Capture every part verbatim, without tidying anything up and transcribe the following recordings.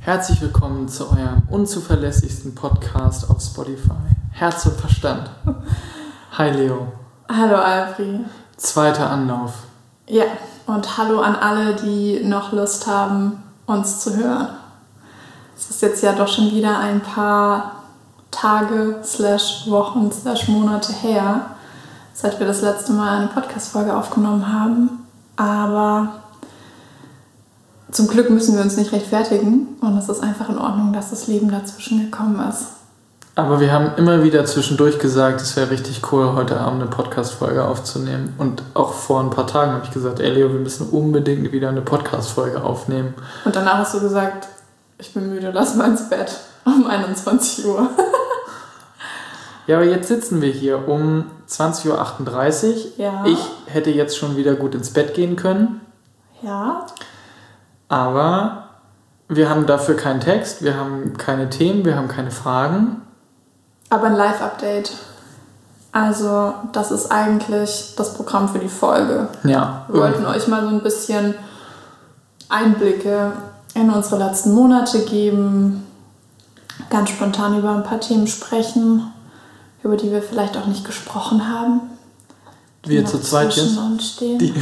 Herzlich willkommen zu eurem unzuverlässigsten Podcast auf Spotify. Herz und Verstand. Hi Leo. Hallo Alfred. Zweiter Anlauf. Ja, und hallo an alle, die noch Lust haben, uns zu hören. Es ist jetzt ja doch schon wieder ein paar Tage, slash Wochen, slash Monate her, seit wir das letzte Mal eine Podcast-Folge aufgenommen haben. Aber zum Glück müssen wir uns nicht rechtfertigen und es ist einfach in Ordnung, dass das Leben dazwischen gekommen ist. Aber wir haben immer wieder zwischendurch gesagt, es wäre richtig cool, heute Abend eine Podcast-Folge aufzunehmen. Und auch vor ein paar Tagen habe ich gesagt, ey Leo, wir müssen unbedingt wieder eine Podcast-Folge aufnehmen. Und danach hast du gesagt, ich bin müde, lass mal ins Bett um einundzwanzig Uhr. Ja, aber jetzt sitzen wir hier um zwanzig Uhr achtunddreißig. Ja. Ich hätte jetzt schon wieder gut ins Bett gehen können. Ja. Aber wir haben dafür keinen Text, wir haben keine Themen, wir haben keine Fragen. Aber ein Live-Update. Also das ist eigentlich das Programm für die Folge. Ja. Wir wollten euch mal so ein bisschen Einblicke in unsere letzten Monate geben, ganz spontan über ein paar Themen sprechen, über die wir vielleicht auch nicht gesprochen haben. Wir zu zweit jetzt? Uns stehen. Die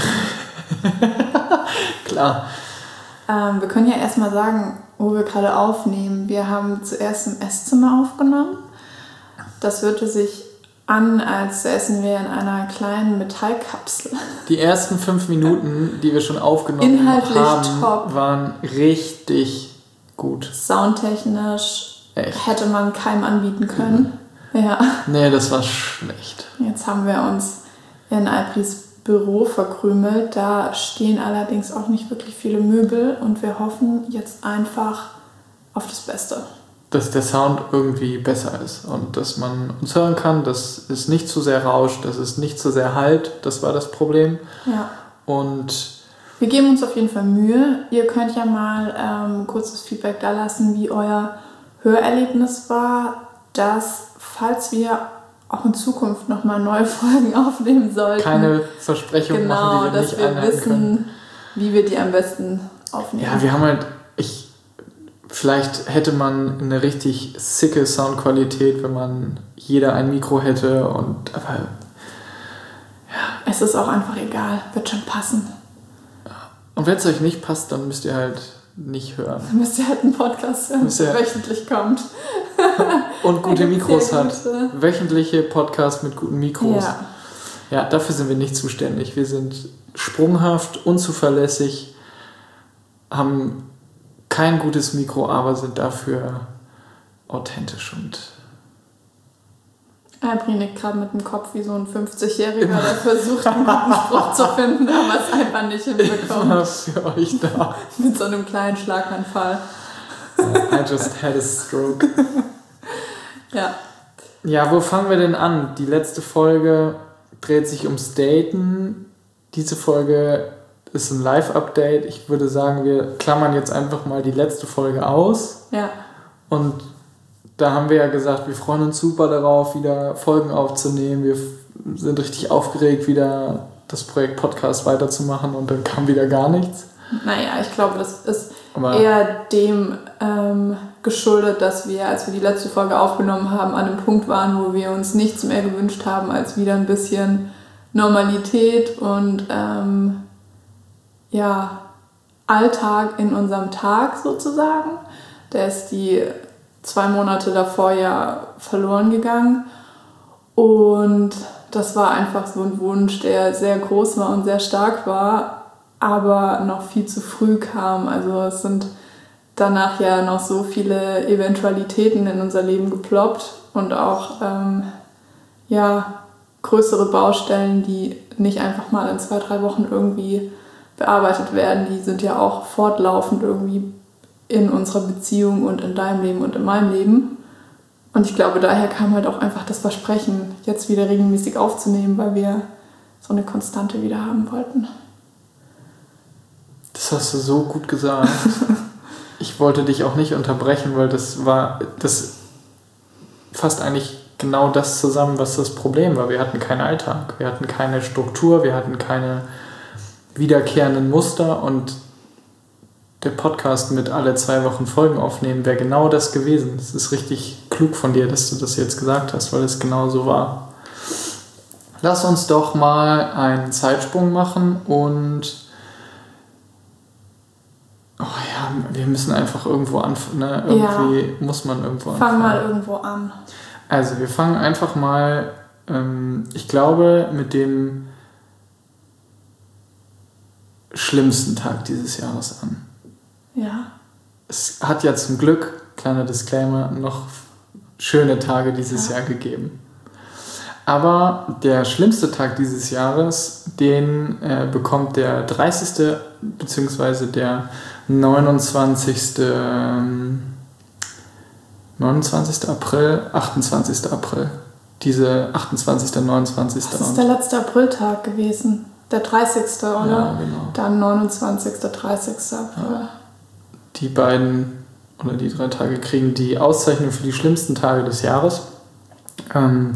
Klar. Ähm, wir können ja erstmal sagen, wo wir gerade aufnehmen. Wir haben zuerst im Esszimmer aufgenommen. Das hörte sich an, als säßen wir in einer kleinen Metallkapsel. Die ersten fünf Minuten, die wir schon aufgenommen Inhaltlich haben, top. waren richtig gut. Soundtechnisch Echt? hätte man keinem anbieten können. Mhm. Ja. Nee, das war schlecht. Jetzt haben wir uns in Alpris Büro verkrümelt. Da stehen allerdings auch nicht wirklich viele Möbel und wir hoffen jetzt einfach auf das Beste. Dass der Sound irgendwie besser ist und dass man uns hören kann, dass es nicht zu sehr rauscht, dass es nicht zu sehr hallt. Das war das Problem. Ja. Und wir geben uns auf jeden Fall Mühe. Ihr könnt ja mal ähm, kurzes Feedback da lassen, wie euer Hörerlebnis war, dass, falls wir auch in Zukunft nochmal neue Folgen aufnehmen sollten. Keine Versprechungen genau, machen, die wir nicht einhalten können. Genau, dass wir wissen, können. wie wir die am besten aufnehmen. Ja, wir haben halt, ich, vielleicht hätte man eine richtig sicke Soundqualität, wenn man jeder ein Mikro hätte und, aber, ja. Es ist auch einfach egal, wird schon passen. Und wenn es euch nicht passt, dann müsst ihr halt nicht hören. Dann müsst ihr halt einen Podcast hören, der wöchentlich kommt. Und gute Mikros hat. Gute. Wöchentliche Podcasts mit guten Mikros. Ja. Ja, dafür sind wir nicht zuständig. Wir sind sprunghaft, unzuverlässig, haben kein gutes Mikro, aber sind dafür authentisch und... Alpri nickt gerade mit dem Kopf wie so ein fünfzigjähriger, der versucht, einen guten Spruch zu finden, aber es einfach nicht hinbekommt. Immer für euch da. Mit so einem kleinen Schlaganfall. I just had a stroke. Ja. Ja, wo fangen wir denn an? Die letzte Folge dreht sich ums Daten. Diese Folge ist ein Live-Update. Ich würde sagen, wir klammern jetzt einfach mal die letzte Folge aus. Ja. Und da haben wir ja gesagt, wir freuen uns super darauf, wieder Folgen aufzunehmen. Wir sind richtig aufgeregt, wieder das Projekt Podcast weiterzumachen und dann kam wieder gar nichts. Naja, ich glaube, das ist Aber eher dem ähm, geschuldet, dass wir, als wir die letzte Folge aufgenommen haben, an einem Punkt waren, wo wir uns nichts mehr gewünscht haben, als wieder ein bisschen Normalität und ähm, ja, Alltag in unserem Tag sozusagen. Der ist die zwei Monate davor ja verloren gegangen und das war einfach so ein Wunsch, der sehr groß war und sehr stark war, aber noch viel zu früh kam. Also es sind danach ja noch so viele Eventualitäten in unser Leben geploppt und auch ähm, ja, größere Baustellen, die nicht einfach mal in zwei, drei Wochen irgendwie bearbeitet werden, die sind ja auch fortlaufend irgendwie in unserer Beziehung und in deinem Leben und in meinem Leben. Und ich glaube, daher kam halt auch einfach das Versprechen, jetzt wieder regelmäßig aufzunehmen, weil wir so eine Konstante wieder haben wollten. Das hast du so gut gesagt. Ich wollte dich auch nicht unterbrechen, weil das war, das fasst eigentlich genau das zusammen, was das Problem war. Wir hatten keinen Alltag, wir hatten keine Struktur, wir hatten keine wiederkehrenden Muster und der Podcast mit alle zwei Wochen Folgen aufnehmen wäre genau das gewesen. Es ist richtig klug von dir, dass du das jetzt gesagt hast, weil es genau so war. Lass uns doch mal einen Zeitsprung machen und oh ja, wir müssen einfach irgendwo anfangen. Ne? Irgendwie ja. muss man irgendwo anfangen. Fang mal irgendwo an. Also wir fangen einfach mal, ähm, ich glaube, mit dem schlimmsten Tag dieses Jahres an. Ja. Es hat ja zum Glück, kleiner Disclaimer, noch schöne Tage dieses ja. Jahr gegeben. Aber der schlimmste Tag dieses Jahres, den äh, bekommt der dreißigste bzw. der neunundzwanzigste Ähm, neunundzwanzigster April, achtundzwanzigster April. Diese achtundzwanzigster neunundzwanzigster Das ist der letzte Apriltag gewesen. Der dreißigste oder? Ja, genau. Dann neunundzwanzigster dreißigster April. Ja. Die beiden oder die drei Tage kriegen die Auszeichnung für die schlimmsten Tage des Jahres. Ähm,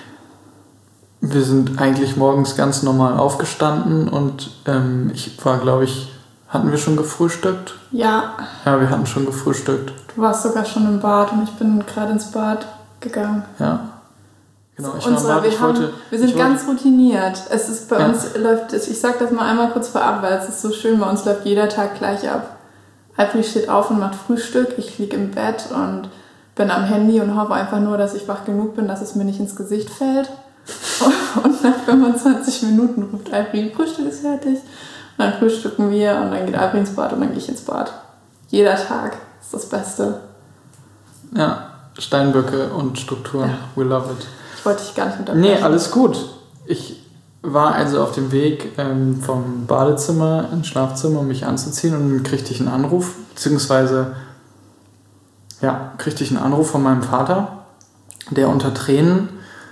wir sind eigentlich morgens ganz normal aufgestanden und ähm, ich war, glaube ich, hatten wir schon gefrühstückt? Ja. Ja, wir hatten schon gefrühstückt. Du warst sogar schon im Bad und ich bin gerade ins Bad gegangen. Ja. Genau, ich, Unsere, war, wir, ich haben, wollte... wir sind ich ganz wollte, routiniert. Es ist bei ja. uns läuft, ich sag das mal einmal kurz vorab, weil es ist so schön, bei uns läuft jeder Tag gleich ab. Alfred steht auf und macht Frühstück, ich liege im Bett und bin am Handy und hoffe einfach nur, dass ich wach genug bin, dass es mir nicht ins Gesicht fällt. Und nach fünfundzwanzig Minuten ruft Alfred, Frühstück ist fertig. Und dann frühstücken wir und dann geht Alfred ins Bad und dann gehe ich ins Bad. Jeder Tag ist das Beste. Ja, Steinböcke und Strukturen, ja. We love it. Ich wollte dich gar nicht unterbrechen. Nee, alles gut. Ich war also auf dem Weg ähm, vom Badezimmer ins Schlafzimmer, um mich anzuziehen, und dann kriegte ich einen Anruf, beziehungsweise ja, kriegte ich einen Anruf von meinem Vater, der unter Tränen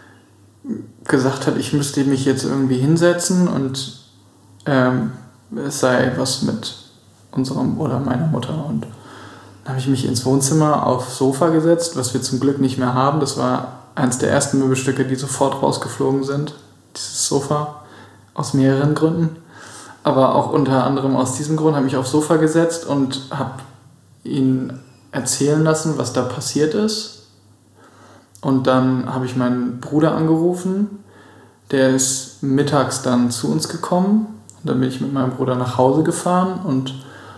gesagt hat, ich müsste mich jetzt irgendwie hinsetzen und ähm, es sei was mit unserem oder meiner Mutter. Und dann habe ich mich ins Wohnzimmer aufs Sofa gesetzt, was wir zum Glück nicht mehr haben. Das war eines der ersten Möbelstücke, die sofort rausgeflogen sind. Dieses Sofa, aus mehreren Gründen. Aber auch unter anderem aus diesem Grund habe ich mich aufs Sofa gesetzt und habe ihn erzählen lassen, was da passiert ist. Und dann habe ich meinen Bruder angerufen. Der ist mittags dann zu uns gekommen. Und dann bin ich mit meinem Bruder nach Hause gefahren. Und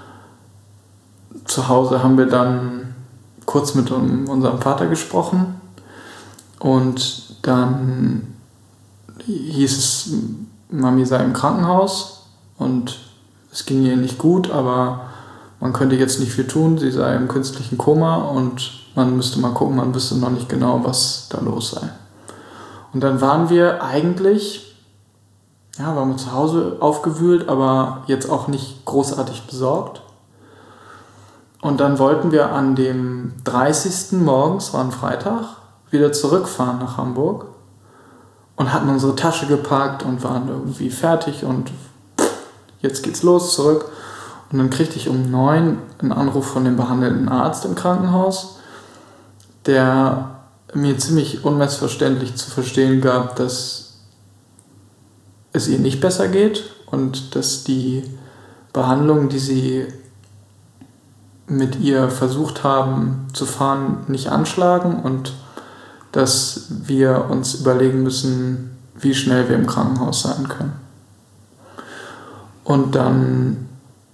zu Hause haben wir dann kurz mit unserem Vater gesprochen. Und dann hieß es, Mami sei im Krankenhaus. Und es ging ihr nicht gut, aber man könnte jetzt nicht viel tun. Sie sei im künstlichen Koma und man müsste mal gucken, man wüsste noch nicht genau, was da los sei. Und dann waren wir eigentlich, ja, waren wir zu Hause aufgewühlt, aber jetzt auch nicht großartig besorgt. Und dann wollten wir an dem dreißigsten morgens, war ein Freitag, wieder zurückfahren nach Hamburg und hatten unsere Tasche gepackt und waren irgendwie fertig und jetzt geht's los, zurück. Und dann kriegte ich um neun einen Anruf von dem behandelnden Arzt im Krankenhaus, der mir ziemlich unmissverständlich zu verstehen gab, dass es ihr nicht besser geht und dass die Behandlungen, die sie mit ihr versucht haben zu fahren, nicht anschlagen und dass wir uns überlegen müssen, wie schnell wir im Krankenhaus sein können. Und dann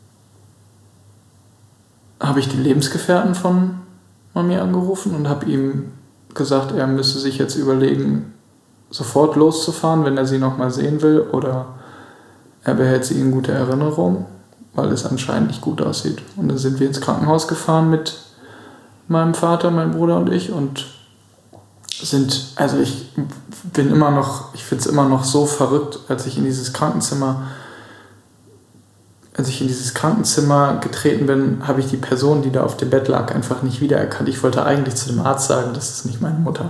habe ich die Lebensgefährten von Mami angerufen und habe ihm gesagt, er müsse sich jetzt überlegen, sofort loszufahren, wenn er sie nochmal sehen will, oder er behält sie in guter Erinnerung, weil es anscheinend nicht gut aussieht. Und dann sind wir ins Krankenhaus gefahren mit meinem Vater, meinem Bruder und ich und sind, also ich bin immer noch, ich finde es immer noch so verrückt, als ich in dieses Krankenzimmer Als ich in dieses Krankenzimmer getreten bin, habe ich die Person, die da auf dem Bett lag, einfach nicht wiedererkannt. Ich wollte eigentlich zu dem Arzt sagen, das ist nicht meine Mutter.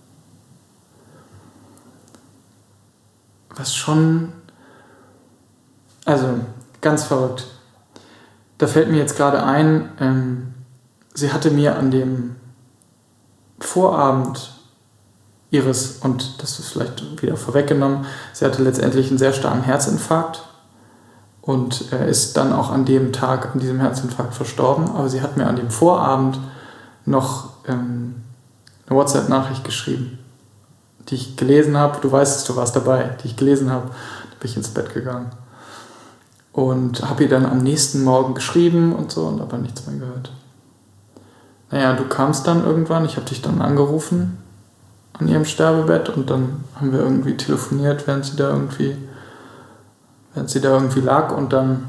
Was schon... Also, ganz verrückt. Da fällt mir jetzt gerade ein, ähm, sie hatte mir an dem Vorabend ihres, und das ist vielleicht wieder vorweggenommen, sie hatte letztendlich einen sehr starken Herzinfarkt. Und er ist dann auch an dem Tag, an diesem Herzinfarkt verstorben. Aber sie hat mir an dem Vorabend noch ähm, eine WhatsApp-Nachricht geschrieben, die ich gelesen habe. Du weißt, du warst dabei, die ich gelesen habe. Da bin ich ins Bett gegangen. Und habe ihr dann am nächsten Morgen geschrieben und so und aber nichts mehr gehört. Naja, du kamst dann irgendwann, ich habe dich dann angerufen an ihrem Sterbebett und dann haben wir irgendwie telefoniert, während sie da irgendwie, während sie da irgendwie lag und dann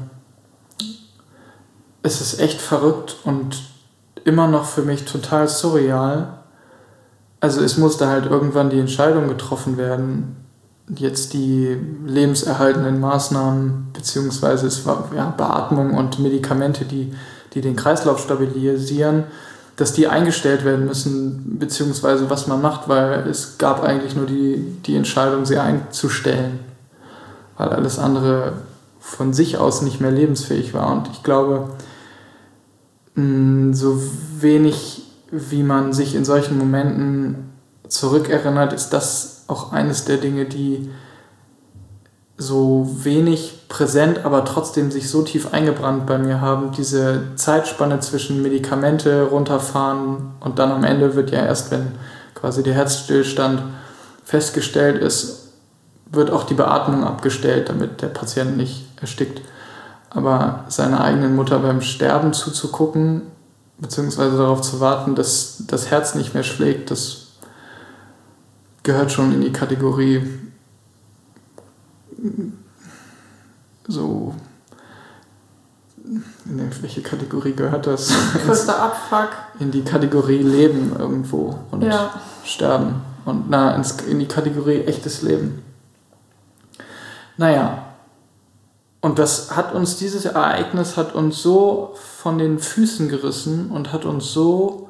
ist es echt verrückt und immer noch für mich total surreal. Also es musste halt irgendwann die Entscheidung getroffen werden, jetzt die lebenserhaltenden Maßnahmen, beziehungsweise es war ja, Beatmung und Medikamente, die, die den Kreislauf stabilisieren, dass die eingestellt werden müssen, beziehungsweise was man macht, weil es gab eigentlich nur die, die Entscheidung, sie einzustellen, weil alles andere von sich aus nicht mehr lebensfähig war. Und ich glaube, so wenig wie man sich in solchen Momenten zurückerinnert, ist das auch eines der Dinge, die so wenig präsent, aber trotzdem sich so tief eingebrannt bei mir haben. Diese Zeitspanne zwischen Medikamente runterfahren und dann am Ende wird ja erst, wenn quasi der Herzstillstand festgestellt ist, wird auch die Beatmung abgestellt, damit der Patient nicht erstickt. Aber seiner eigenen Mutter beim Sterben zuzugucken, beziehungsweise darauf zu warten, dass das Herz nicht mehr schlägt, das gehört schon in die Kategorie so, in welche Kategorie gehört das? Größter Abfuck. In die Kategorie Leben irgendwo und ja. Sterben und na, in die Kategorie echtes Leben. Naja, und das hat uns, dieses Ereignis hat uns so von den Füßen gerissen und hat uns so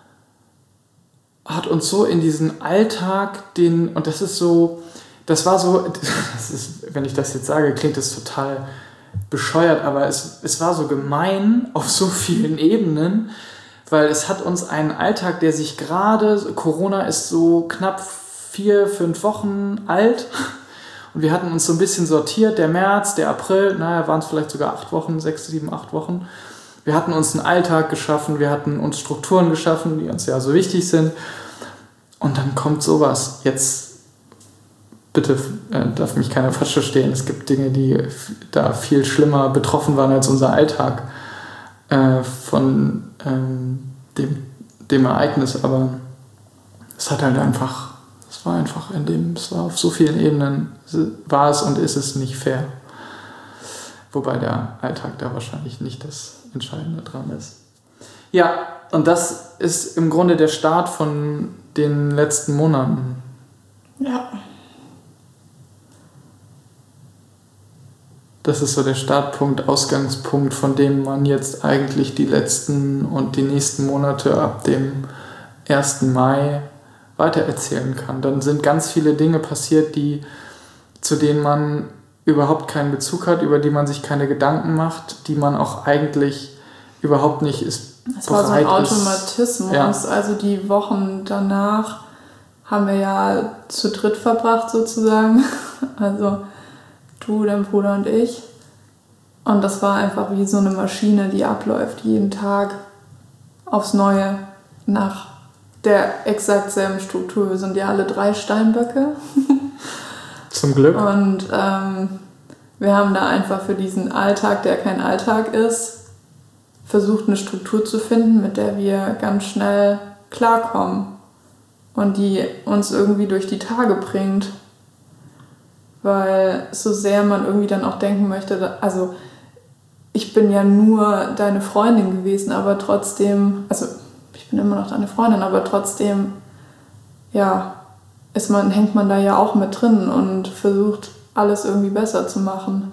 hat uns so in diesen Alltag, den, und das ist so, das war so, das ist, wenn ich das jetzt sage, klingt das total bescheuert, aber es, es war so gemein auf so vielen Ebenen, weil es hat uns einen Alltag, der sich gerade, Corona ist so knapp vier, fünf Wochen alt und wir hatten uns so ein bisschen sortiert, der März, der April, naja, waren es vielleicht sogar acht Wochen, sechs, sieben, acht Wochen. Wir hatten uns einen Alltag geschaffen, wir hatten uns Strukturen geschaffen, die uns ja so wichtig sind. Und dann kommt sowas. Jetzt, bitte äh, darf mich keiner falsch verstehen, es gibt Dinge, die f- da viel schlimmer betroffen waren als unser Alltag äh, von ähm, dem, dem Ereignis. Aber es hat halt einfach, es war einfach in dem, es war auf so vielen Ebenen, war es und ist es nicht fair. Wobei der Alltag da wahrscheinlich nicht das Entscheidende dran ist. Ja, und das ist im Grunde der Start von den letzten Monaten. Ja. Das ist so der Startpunkt, Ausgangspunkt, von dem man jetzt eigentlich die letzten und die nächsten Monate ab dem ersten Mai weitererzählen kann. Dann sind ganz viele Dinge passiert, die, zu denen man überhaupt keinen Bezug hat, über die man sich keine Gedanken macht, die man auch eigentlich überhaupt nicht ist. Es war so ein Automatismus. Ja. Also die Wochen danach haben wir ja zu dritt verbracht sozusagen. Also du, dein Bruder und ich. Und das war einfach wie so eine Maschine, die abläuft jeden Tag aufs Neue nach der exakt selben Struktur. Wir sind ja alle drei Steinböcke. Zum Glück. Und ähm, wir haben da einfach für diesen Alltag, der kein Alltag ist, versucht eine Struktur zu finden, mit der wir ganz schnell klarkommen und die uns irgendwie durch die Tage bringt. Weil so sehr man irgendwie dann auch denken möchte, also ich bin ja nur deine Freundin gewesen, aber trotzdem, also ich bin immer noch deine Freundin, aber trotzdem, ja, ist man, hängt man da ja auch mit drin und versucht, alles irgendwie besser zu machen.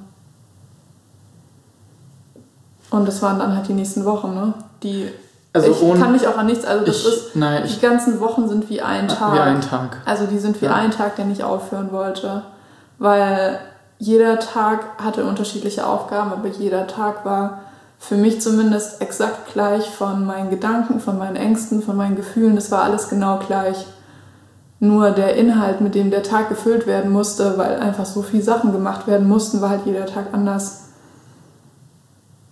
Und das waren dann halt die nächsten Wochen, ne? Die, also ich kann mich auch an nichts, also das ich, ist, nein, die ich, ganzen Wochen sind wie ein Tag. Wie ein Tag. Also die sind wie ja. ein Tag, der nicht aufhören wollte. Weil jeder Tag hatte unterschiedliche Aufgaben, aber jeder Tag war für mich zumindest exakt gleich von meinen Gedanken, von meinen Ängsten, von meinen Gefühlen. Das war alles genau gleich. Nur der Inhalt, mit dem der Tag gefüllt werden musste, weil einfach so viele Sachen gemacht werden mussten, war halt jeder Tag anders.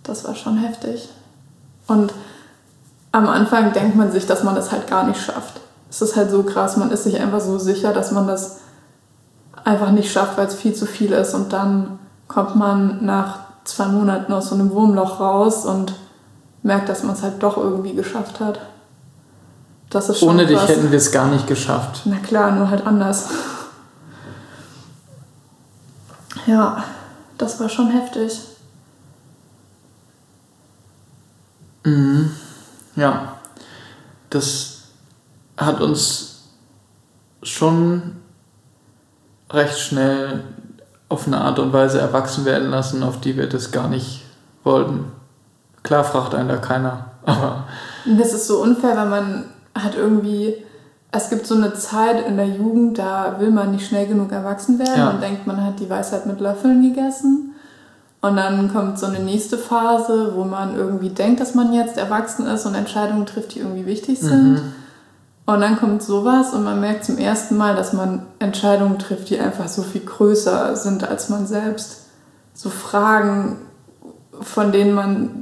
das war schon heftig. Und am Anfang denkt man sich, dass man das halt gar nicht schafft. Es ist halt so krass, man ist sich einfach so sicher, dass man das einfach nicht schafft, weil es viel zu viel ist. Und dann kommt man nach zwei Monaten aus so einem Wurmloch raus und merkt, dass man es halt doch irgendwie geschafft hat. Das ist schon Ohne dich krass. hätten wir es gar nicht geschafft. Na klar, nur halt anders. Ja, das war schon heftig. Mhm. Ja, das hat uns schon recht schnell auf eine Art und Weise erwachsen werden lassen, auf die wir das gar nicht wollten. Klar fragt einen da keiner, aber... Das ist so unfair, weil man hat irgendwie... Es gibt so eine Zeit in der Jugend, da will man nicht schnell genug erwachsen werden Ja. und denkt, man hat die Weisheit mit Löffeln gegessen. Und dann kommt so eine nächste Phase, wo man irgendwie denkt, dass man jetzt erwachsen ist und Entscheidungen trifft, die irgendwie wichtig sind. Mhm. Und dann kommt sowas und man merkt zum ersten Mal, dass man Entscheidungen trifft, die einfach so viel größer sind als man selbst. So Fragen, von denen man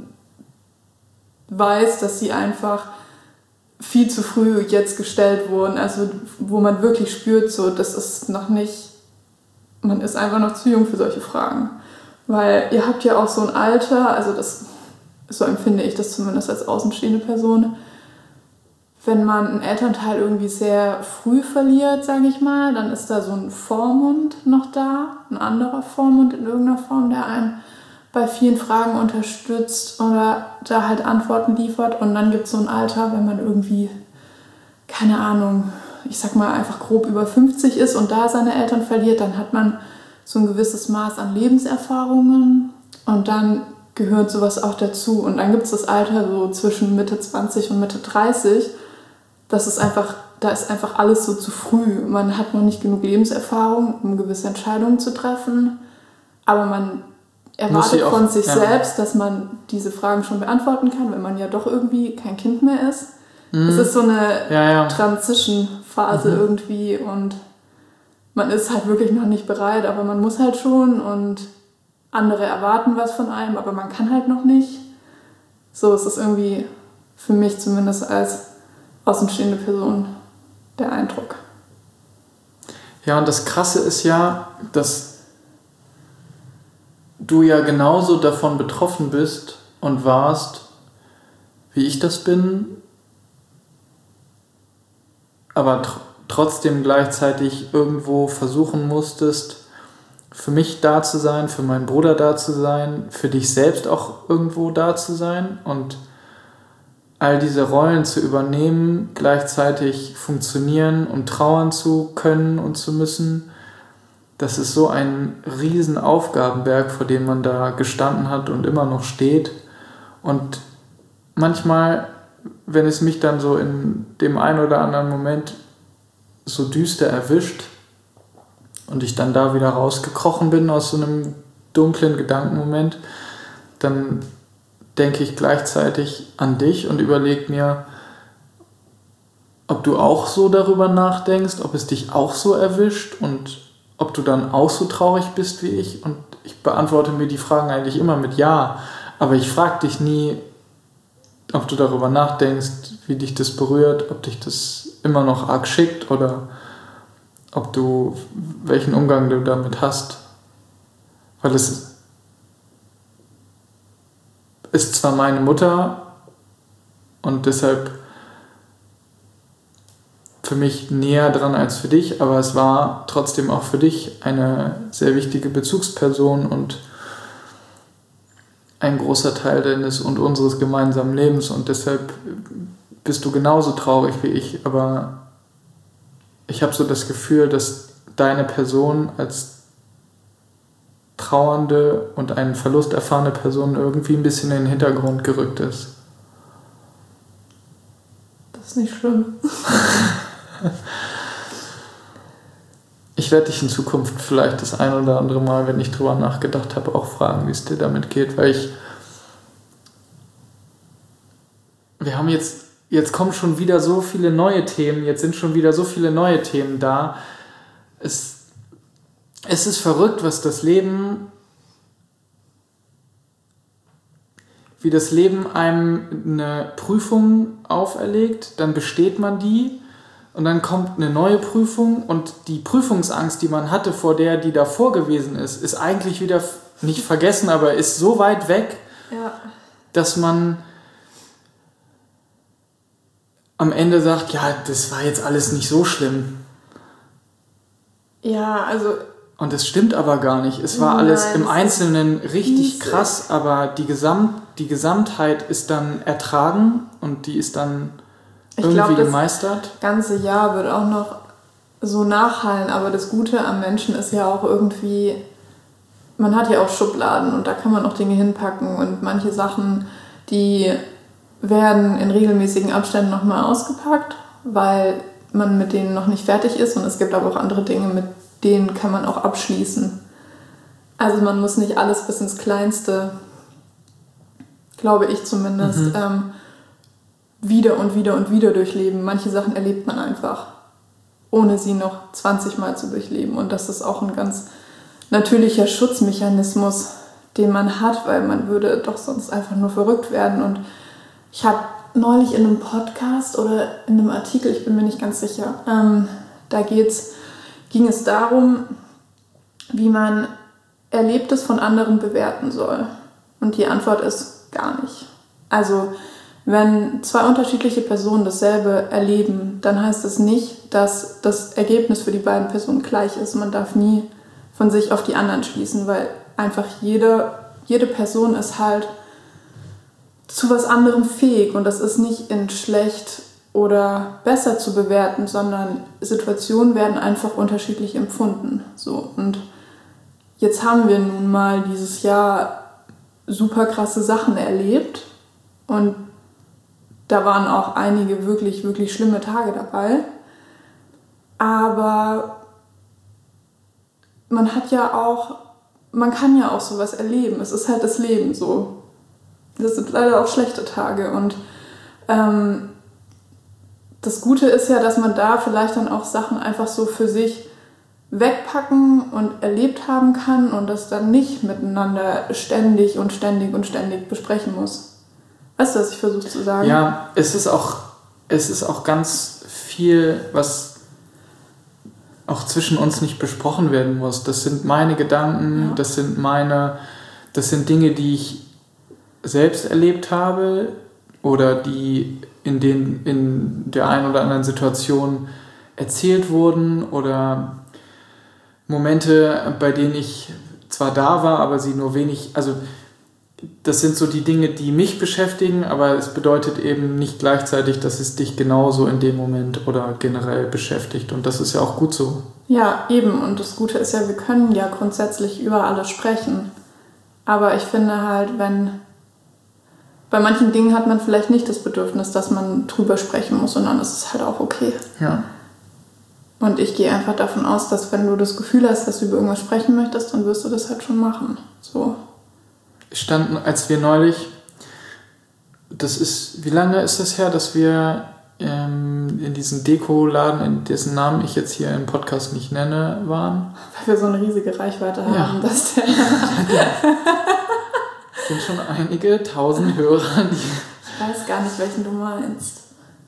weiß, dass sie einfach viel zu früh jetzt gestellt wurden. Also wo man wirklich spürt, so, das ist noch nicht, man ist einfach noch zu jung für solche Fragen. Weil ihr habt ja auch so ein Alter, also das, so empfinde ich das zumindest als außenstehende Person, wenn man einen Elternteil irgendwie sehr früh verliert, sage ich mal, dann ist da so ein Vormund noch da, ein anderer Vormund in irgendeiner Form, der einen bei vielen Fragen unterstützt oder da halt Antworten liefert. Und dann gibt es so ein Alter, wenn man irgendwie, keine Ahnung, ich sag mal einfach grob über fünfzig ist und da seine Eltern verliert, dann hat man so ein gewisses Maß an Lebenserfahrungen und dann gehört sowas auch dazu. Und dann gibt es das Alter so zwischen Mitte zwanzig und Mitte dreißig. Das ist einfach, da ist einfach alles so zu früh. Man hat noch nicht genug Lebenserfahrung, um gewisse Entscheidungen zu treffen. Aber man erwartet auch, von sich ja. selbst, dass man diese Fragen schon beantworten kann, wenn man ja doch irgendwie kein Kind mehr ist. Mhm. Es ist so eine Ja, ja. Transition-Phase Mhm. irgendwie und man ist halt wirklich noch nicht bereit, aber man muss halt schon und andere erwarten was von einem, aber man kann halt noch nicht. So ist es irgendwie für mich zumindest als außenstehende Person der Eindruck. Ja, und das Krasse ist ja, dass du ja genauso davon betroffen bist und warst, wie ich das bin, aber tr- trotzdem gleichzeitig irgendwo versuchen musstest, für mich da zu sein, für meinen Bruder da zu sein, für dich selbst auch irgendwo da zu sein und all diese Rollen zu übernehmen, gleichzeitig funktionieren und trauern zu können und zu müssen. Das ist so ein riesen Aufgabenberg, vor dem man da gestanden hat und immer noch steht. Und manchmal, wenn es mich dann so in dem einen oder anderen Moment so düster erwischt und ich dann da wieder rausgekrochen bin aus so einem dunklen Gedankenmoment, dann denke ich gleichzeitig an dich und überlege mir, ob du auch so darüber nachdenkst, ob es dich auch so erwischt und ob du dann auch so traurig bist wie ich. Und ich beantworte mir die Fragen eigentlich immer mit Ja, aber ich frage dich nie, ob du darüber nachdenkst, wie dich das berührt, ob dich das immer noch arg schickt oder ob du, welchen Umgang du damit hast. Weil es ist zwar meine Mutter und deshalb für mich näher dran als für dich, aber es war trotzdem auch für dich eine sehr wichtige Bezugsperson und ein großer Teil deines und unseres gemeinsamen Lebens und deshalb bist du genauso traurig wie ich, aber ich habe so das Gefühl, dass deine Person als trauernde und einen Verlust erfahrene Person irgendwie ein bisschen in den Hintergrund gerückt ist. Das ist nicht schlimm. Ich werde dich in Zukunft vielleicht das ein oder andere Mal, wenn ich drüber nachgedacht habe, auch fragen, wie es dir damit geht, weil ich wir haben jetzt jetzt kommen schon wieder so viele neue Themen, jetzt sind schon wieder so viele neue Themen da. Es, es ist verrückt, was das Leben wie das Leben einem eine Prüfung auferlegt, dann besteht man die und dann kommt eine neue Prüfung und die Prüfungsangst, die man hatte vor der, die davor gewesen ist, ist eigentlich wieder nicht vergessen, aber ist so weit weg, ja. dass man am Ende sagt, ja, das war jetzt alles nicht so schlimm. Ja, also... Und das stimmt aber gar nicht. Es war alles Nein, im Einzelnen richtig krass, aber die, Gesamt, die Gesamtheit ist dann ertragen und die ist dann ich irgendwie glaub, gemeistert. Das ganze Jahr wird auch noch so nachhallen, aber das Gute am Menschen ist ja auch irgendwie, man hat ja auch Schubladen und da kann man auch Dinge hinpacken und manche Sachen, die werden in regelmäßigen Abständen nochmal ausgepackt, weil man mit denen noch nicht fertig ist und es gibt aber auch andere Dinge, mit denen kann man auch abschließen. Also man muss nicht alles bis ins Kleinste, glaube ich zumindest, mhm. ähm, wieder und wieder und wieder durchleben. Manche Sachen erlebt man einfach, ohne sie noch zwanzig Mal zu durchleben. Und das ist auch ein ganz natürlicher Schutzmechanismus, den man hat, weil man würde doch sonst einfach nur verrückt werden. Und ich habe neulich in einem Podcast oder in einem Artikel, ich bin mir nicht ganz sicher, ähm, da geht's ging es darum, wie man Erlebtes von anderen bewerten soll. Und die Antwort ist gar nicht. Also, wenn zwei unterschiedliche Personen dasselbe erleben, dann heißt es nicht, dass das Ergebnis für die beiden Personen gleich ist. Man darf nie von sich auf die anderen schließen, weil einfach jede, jede Person ist halt zu was anderem fähig. Und das ist nicht in schlecht oder besser zu bewerten, sondern Situationen werden einfach unterschiedlich empfunden. So. Und jetzt haben wir nun mal dieses Jahr super krasse Sachen erlebt und da waren auch einige wirklich, wirklich schlimme Tage dabei. Aber man hat ja auch, man kann ja auch sowas erleben. Es ist halt das Leben so. Das sind leider auch schlechte Tage und ähm, das Gute ist ja, dass man da vielleicht dann auch Sachen einfach so für sich wegpacken und erlebt haben kann und das dann nicht miteinander ständig und ständig und ständig besprechen muss. Weißt du, was ich versuche zu sagen? Ja, es ist auch, es ist auch ganz viel, was auch zwischen uns nicht besprochen werden muss. Das sind meine Gedanken, ja. das sind meine, das sind Dinge, die ich selbst erlebt habe oder die in, den, in der einen oder anderen Situation erzählt wurden oder Momente, bei denen ich zwar da war, aber sie nur wenig, also das sind so die Dinge, die mich beschäftigen, aber es bedeutet eben nicht gleichzeitig, dass es dich genauso in dem Moment oder generell beschäftigt und das ist ja auch gut so. Ja, eben und das Gute ist ja, wir können ja grundsätzlich über alles sprechen, aber ich finde halt, wenn bei manchen Dingen hat man vielleicht nicht das Bedürfnis, dass man drüber sprechen muss, sondern es ist halt auch okay. Ja. Und ich gehe einfach davon aus, dass wenn du das Gefühl hast, dass du über irgendwas sprechen möchtest, dann wirst du das halt schon machen. So. Standen, als wir neulich, das ist, wie lange ist das her, dass wir ähm, in diesem Dekoladen, in dessen Namen ich jetzt hier im Podcast nicht nenne, waren? Weil wir so eine riesige Reichweite haben, ja. dass der... Es sind schon einige tausend Hörer, die... Ich weiß gar nicht, welchen du meinst.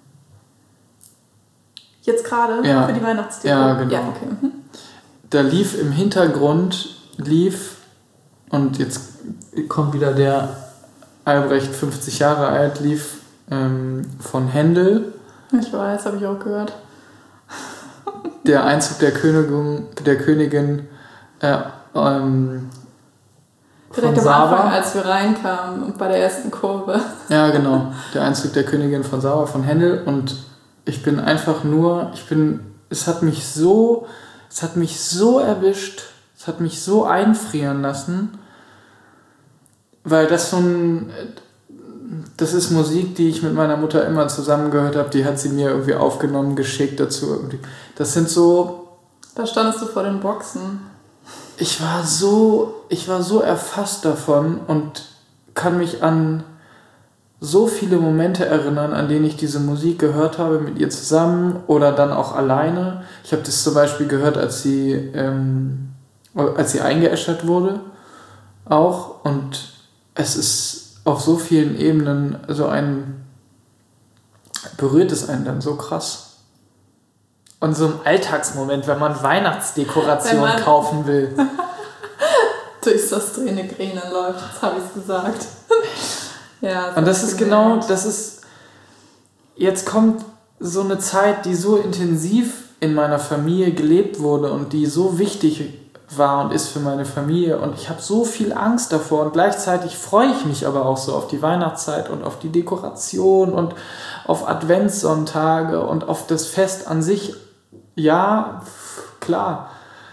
Jetzt gerade ja. für die Weihnachtsdeko? Ja, genau. Ja, okay. Mhm. Da lief im Hintergrund, lief, und jetzt kommt wieder der Albrecht, fünfzig Jahre alt, lief ähm, von Händel. Ich weiß, habe ich auch gehört. Der Einzug der Königin, der Königin äh, ähm, Direkt am Anfang, als wir reinkamen und bei der ersten Kurve. Ja, genau. Der Einzug der Königin von Saba, von Händel. Und ich bin einfach nur, ich bin, es hat mich so, es hat mich so erwischt, es hat mich so einfrieren lassen, weil das so ein, das ist Musik, die ich mit meiner Mutter immer zusammen gehört habe, die hat sie mir irgendwie aufgenommen, geschickt dazu irgendwie. Das sind so... Da standest du vor den Boxen. Ich war so, ich war so erfasst davon und kann mich an so viele Momente erinnern, an denen ich diese Musik gehört habe mit ihr zusammen oder dann auch alleine. Ich habe das zum Beispiel gehört, als sie, ähm, als sie eingeäschert wurde auch und es ist auf so vielen Ebenen so ein berührt es einen dann so krass. Und so im Alltagsmoment, wenn man Weihnachtsdekoration wenn man kaufen will. Durchs das Träne läuft, jetzt habe ich es gesagt. Ja, das und das ist genau, das ist, jetzt kommt so eine Zeit, die so intensiv in meiner Familie gelebt wurde und die so wichtig war und ist für meine Familie und ich habe so viel Angst davor und gleichzeitig freue ich mich aber auch so auf die Weihnachtszeit und auf die Dekoration und auf Adventssonntage und auf das Fest an sich. Ja, klar.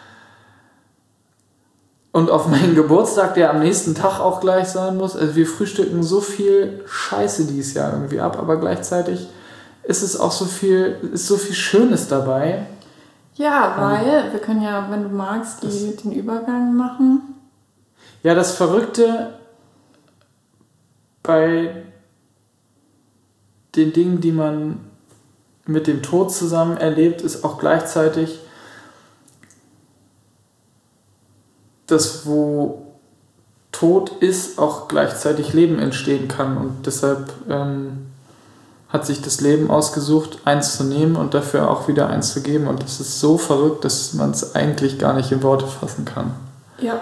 Und auf meinen Geburtstag, der am nächsten Tag auch gleich sein muss. Also wir frühstücken so viel Scheiße dieses Jahr irgendwie ab, aber gleichzeitig ist es auch so viel, ist so viel Schönes dabei. Ja, weil, wir können ja, wenn du magst, die, den Übergang machen. Ja, das Verrückte bei den Dingen, die man mit dem Tod zusammen erlebt, ist auch gleichzeitig, dass wo Tod ist, auch gleichzeitig Leben entstehen kann. Und deshalb ähm, hat sich das Leben ausgesucht, eins zu nehmen und dafür auch wieder eins zu geben. Und das ist so verrückt, dass man es eigentlich gar nicht in Worte fassen kann. Ja.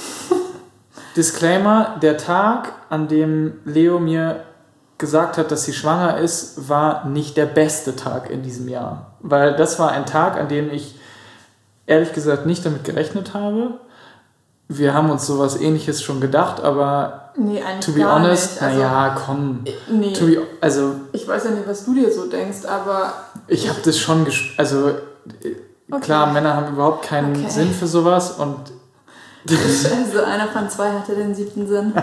Disclaimer, der Tag, an dem Leo mir gesagt hat, dass sie schwanger ist, war nicht der beste Tag in diesem Jahr. Weil das war ein Tag, an dem ich ehrlich gesagt nicht damit gerechnet habe. Wir haben uns sowas Ähnliches schon gedacht, aber nee, eigentlich to be gar honest, nicht. Also, naja, komm. Nee. To be, also, ich weiß ja nicht, was du dir so denkst, aber... Ich habe das schon gespürt. Also, okay. Klar, Männer haben überhaupt keinen okay. Sinn für sowas. Und also einer von zwei hatte den siebten Sinn.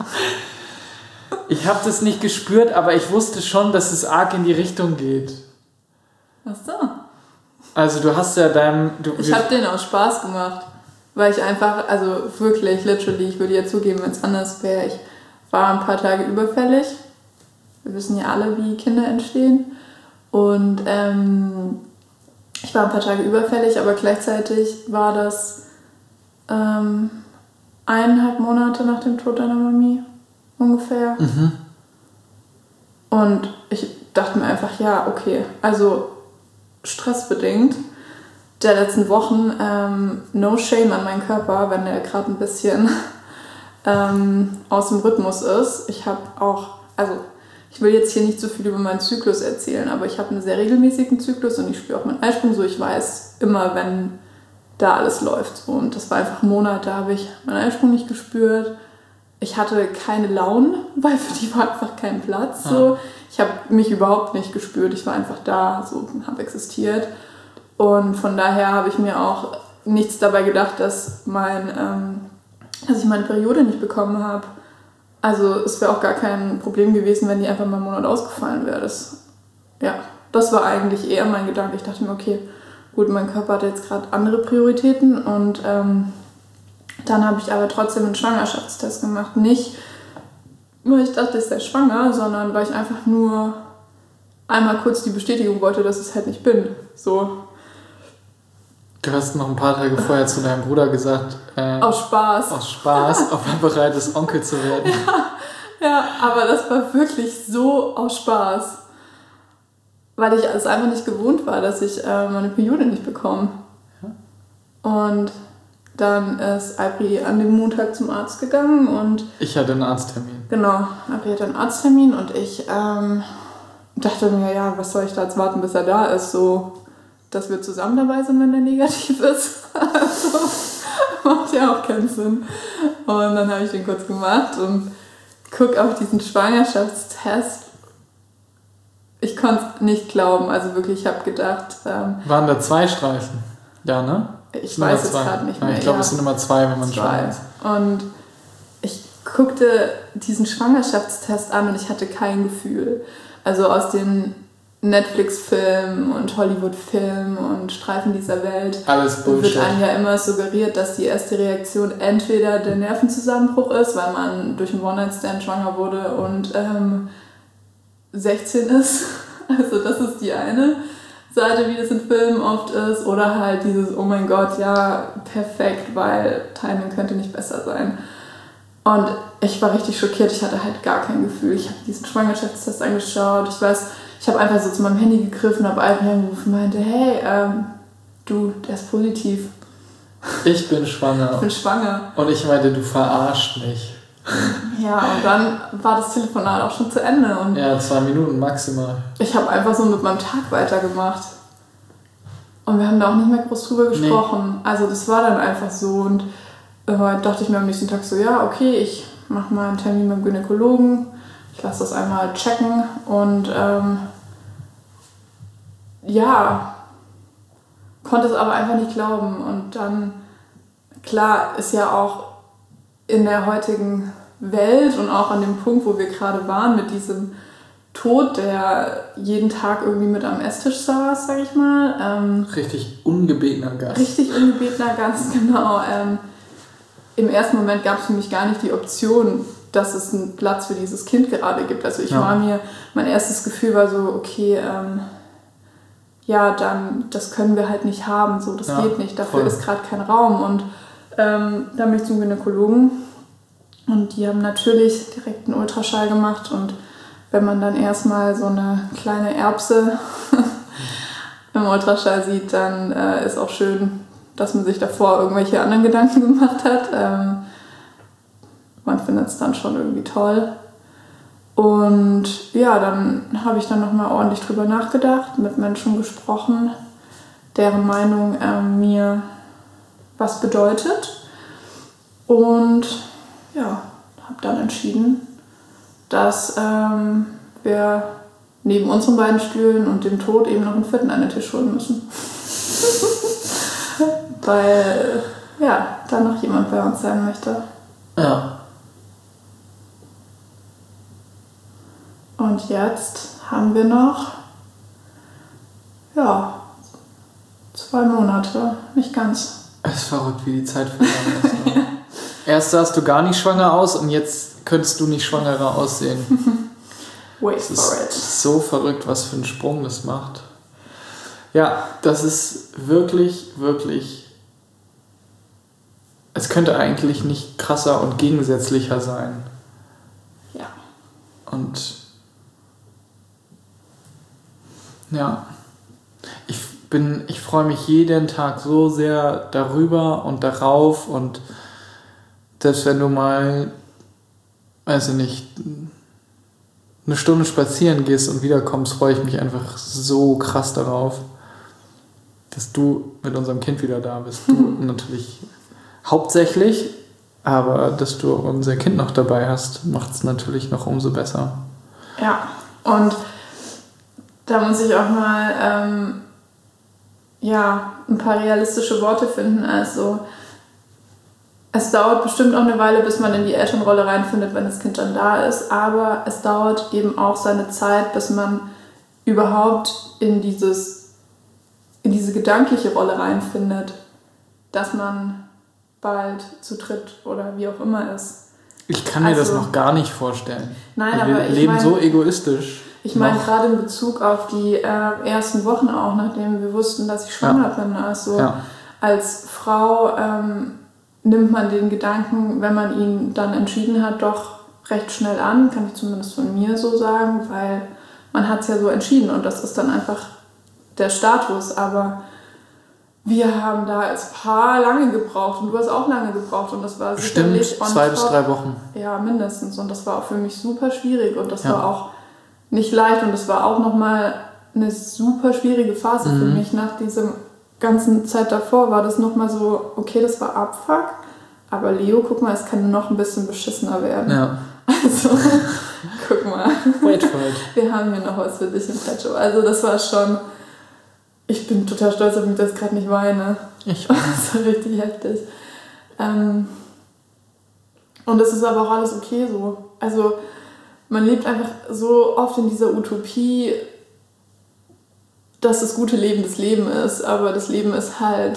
Ich habe das nicht gespürt, aber ich wusste schon, dass es arg in die Richtung geht. Ach so. Also du hast ja deinem... Du, ich habe den aus Spaß gemacht. Weil ich einfach, also wirklich, literally, ich würde ja zugeben, wenn es anders wäre, ich war ein paar Tage überfällig. Wir wissen ja alle, wie Kinder entstehen. Und ähm, ich war ein paar Tage überfällig, aber gleichzeitig war das ähm, eineinhalb Monate nach dem Tod deiner Mami ungefähr. Mhm. Und ich dachte mir einfach, ja, okay, also stressbedingt der letzten Wochen, ähm, no shame an meinen Körper, wenn der gerade ein bisschen ähm, aus dem Rhythmus ist. Ich habe auch, also ich will jetzt hier nicht so viel über meinen Zyklus erzählen, aber ich habe einen sehr regelmäßigen Zyklus und ich spüre auch meinen Eisprung so. Ich weiß immer, wenn da alles läuft. Und das war einfach ein Monat, da habe ich meinen Eisprung nicht gespürt. Ich hatte keine Launen, weil für die war einfach kein Platz. So. Ich habe mich überhaupt nicht gespürt. Ich war einfach da, so habe existiert. Und von daher habe ich mir auch nichts dabei gedacht, dass, mein, ähm, dass ich meine Periode nicht bekommen habe. Also es wäre auch gar kein Problem gewesen, wenn die einfach mal einen Monat ausgefallen wäre. Das, ja, das war eigentlich eher mein Gedanke. Ich dachte mir, okay, gut, mein Körper hat jetzt gerade andere Prioritäten. Und ähm, dann habe ich aber trotzdem einen Schwangerschaftstest gemacht. Nicht, weil ich dachte, ich sei schwanger, sondern weil ich einfach nur einmal kurz die Bestätigung wollte, dass ich es halt nicht bin. So. Du hast noch ein paar Tage vorher zu deinem Bruder gesagt, äh, aus Spaß. Aus Spaß, ob er bereit ist, Onkel zu werden. Ja, ja, aber das war wirklich so aus Spaß. Weil ich es einfach nicht gewohnt war, dass ich äh, meine Periode nicht bekomme. Ja. Und dann ist Albri an dem Montag zum Arzt gegangen und... Ich hatte einen Arzttermin. Genau, Albri hatte einen Arzttermin und ich ähm, dachte mir, ja, was soll ich da jetzt warten, bis er da ist, so... dass wir zusammen dabei sind, wenn der negativ ist. Also, macht ja auch keinen Sinn. Und dann habe ich den kurz gemacht und gucke auf diesen Schwangerschaftstest. Ich konnte es nicht glauben. Also wirklich, ich habe gedacht... Ähm, Waren da zwei Streifen? Ja, ne? Ich weiß jetzt gerade nicht mehr. Ja, ich glaube, ja. es sind immer zwei, wenn man schwanger ist. Und ich guckte diesen Schwangerschaftstest an und ich hatte kein Gefühl. Also aus den Netflix-Filmen und Hollywood-Filmen und Streifen dieser Welt. Alles Bullshit. Wird einem ja immer suggeriert, dass die erste Reaktion entweder der Nervenzusammenbruch ist, weil man durch einen One-Night-Stand schwanger wurde und ähm, sechzehn ist. Also das ist die eine Seite, wie das in Filmen oft ist. Oder halt dieses, oh mein Gott, ja, perfekt, weil Timing könnte nicht besser sein. Und ich war richtig schockiert, ich hatte halt gar kein Gefühl. Ich habe diesen Schwangerschaftstest angeschaut, ich weiß, ich habe einfach so zu meinem Handy gegriffen, habe Alpen angerufen und meinte, hey, ähm, du, der ist positiv. Ich bin schwanger. Ich bin schwanger. Und ich meinte, du verarscht mich. Ja, und dann war das Telefonat auch schon zu Ende. Und ja, zwei Minuten maximal. Ich habe einfach so mit meinem Tag weitergemacht. Und wir haben da auch nicht mehr groß drüber gesprochen. Nee. Also das war dann einfach so. Und äh, dachte ich mir am nächsten Tag so, ja, okay, ich mache mal einen Termin beim Gynäkologen. Ich lasse das einmal checken. Und ähm, ja, konnte es aber einfach nicht glauben. Und dann, klar, ist ja auch in der heutigen Welt und auch an dem Punkt, wo wir gerade waren, mit diesem Tod, der jeden Tag irgendwie mit am Esstisch saß, sag ich mal. Ähm, richtig ungebetener Gast. Richtig ungebetener Gast, genau. Ähm, Im ersten Moment gab es für mich gar nicht die Option, dass es einen Platz für dieses Kind gerade gibt. Also ich ja. war mir, mein erstes Gefühl war so, okay, ähm, ja, dann, das können wir halt nicht haben, so, das ja, geht nicht, dafür voll. Ist gerade kein Raum. Und ähm, dann bin ich zum Gynäkologen und die haben natürlich direkt einen Ultraschall gemacht und wenn man dann erstmal so eine kleine Erbse im Ultraschall sieht, dann äh, ist auch schön, dass man sich davor irgendwelche anderen Gedanken gemacht hat. Ähm, man findet es dann schon irgendwie toll. Und ja, dann habe ich dann nochmal ordentlich drüber nachgedacht, mit Menschen gesprochen, deren Meinung ähm, mir was bedeutet. Und ja, habe dann entschieden, dass ähm, wir neben unseren beiden Stühlen und dem Tod eben noch einen vierten an den Tisch holen müssen. Weil, ja, da noch jemand bei uns sein möchte. Ja. Und jetzt haben wir noch, ja, zwei Monate, nicht ganz. Es ist verrückt, wie die Zeit vergangen ist. Ne? Erst sahst du gar nicht schwanger aus und jetzt könntest du nicht schwangerer aussehen. Wait for it. Es ist so verrückt, was für einen Sprung das macht. Ja, das ist wirklich, wirklich... Es könnte eigentlich nicht krasser und gegensätzlicher sein. Ja. Und... Ja, ich bin, ich freue mich jeden Tag so sehr darüber und darauf und selbst wenn du mal, weiß ich nicht, eine Stunde spazieren gehst und wiederkommst, freue ich mich einfach so krass darauf, dass du mit unserem Kind wieder da bist. Du natürlich hauptsächlich, aber dass du unser Kind noch dabei hast, macht es natürlich noch umso besser. Ja, und da muss ich auch mal ähm, ja, ein paar realistische Worte finden. Also es dauert bestimmt auch eine Weile, bis man in die Elternrolle reinfindet, wenn das Kind dann da ist. Aber es dauert eben auch seine Zeit, bis man überhaupt in, dieses, in diese gedankliche Rolle reinfindet, dass man bald zu dritt oder wie auch immer ist. Ich kann mir also, das noch gar nicht vorstellen. Nein, wir aber ich leben mein, so egoistisch. Ich meine gerade in Bezug auf die äh, ersten Wochen auch, nachdem wir wussten, dass ich schwanger ja. bin. Also ja. als Frau ähm, nimmt man den Gedanken, wenn man ihn dann entschieden hat, doch recht schnell an, kann ich zumindest von mir so sagen, weil man hat es ja so entschieden und das ist dann einfach der Status. Aber wir haben da als Paar lange gebraucht und du hast auch lange gebraucht und das war bestimmt zwei bis drei Wochen. Ja, mindestens und das war auch für mich super schwierig und das ja. war auch nicht leicht und es war auch nochmal eine super schwierige Phase mhm. für mich. Nach dieser ganzen Zeit davor war das nochmal so, okay, das war Abfuck, aber Leo, guck mal, es kann noch ein bisschen beschissener werden. Ja. Also, guck mal. Wait for it. Wir haben hier noch was für dich im Petto. Also das war schon, ich bin total stolz auf mich, dass ich gerade nicht weine. Ich weiß. Das war richtig heftig. Ähm, und es ist aber auch alles okay so. Also man lebt einfach so oft in dieser Utopie, dass das gute Leben das Leben ist, aber das Leben ist halt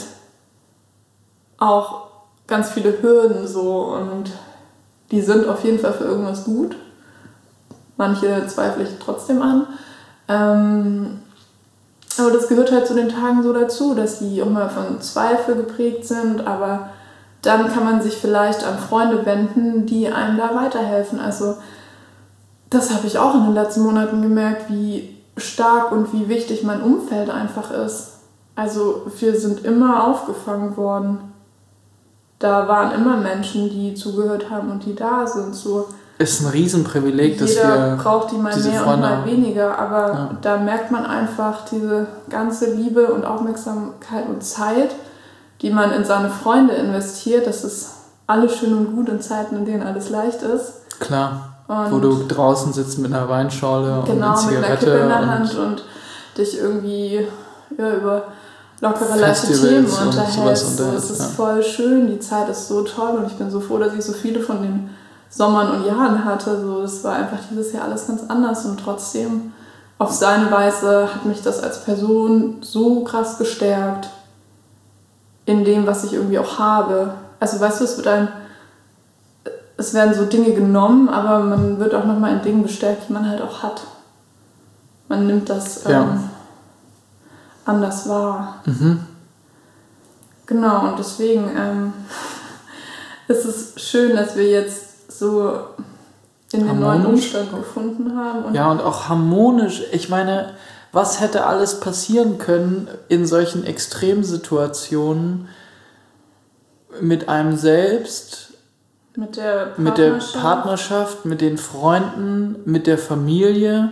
auch ganz viele Hürden so und die sind auf jeden Fall für irgendwas gut. Manche zweifle ich trotzdem an. Ähm, aber das gehört halt zu den Tagen so dazu, dass die auch mal von Zweifel geprägt sind, aber dann kann man sich vielleicht an Freunde wenden, die einem da weiterhelfen. Also das habe ich auch in den letzten Monaten gemerkt, wie stark und wie wichtig mein Umfeld einfach ist. Also wir sind immer aufgefangen worden. Da waren immer Menschen, die zugehört haben und die da sind. So, ist ein Riesenprivileg, dass wir jeder braucht die mal diese mehr Freunde und mal haben. weniger, aber Ja. da merkt man einfach diese ganze Liebe und Aufmerksamkeit und Zeit, die man in seine Freunde investiert. Das ist alles schön und gut in Zeiten, in denen alles leicht ist. Klar, Und wo du draußen sitzt mit einer Weinschorle und genau, einer mit einer Zigarette. Kippe in der und Hand und dich irgendwie ja, über lockere, leichte Festivals Themen und sowas unterhältst. So, unterhältst, es ist ja. voll schön, die Zeit ist so toll und ich bin so froh, dass ich so viele von den Sommern und Jahren hatte. So, es war einfach dieses Jahr alles ganz anders und trotzdem auf seine Weise hat mich das als Person so krass gestärkt in dem, was ich irgendwie auch habe. Also weißt du, es wird ein, es werden so Dinge genommen, aber man wird auch nochmal in Dingen bestärkt, die man halt auch hat. Man nimmt das ähm, Ja. anders wahr. Mhm. Genau, und deswegen ähm, ist es schön, dass wir jetzt so in den neuen Harmonisch. Umstand gefunden haben. Und Ja, und auch harmonisch. Ich meine, was hätte alles passieren können in solchen Extremsituationen mit einem selbst, mit der Partnerschaft. mit der Partnerschaft, mit den Freunden, mit der Familie?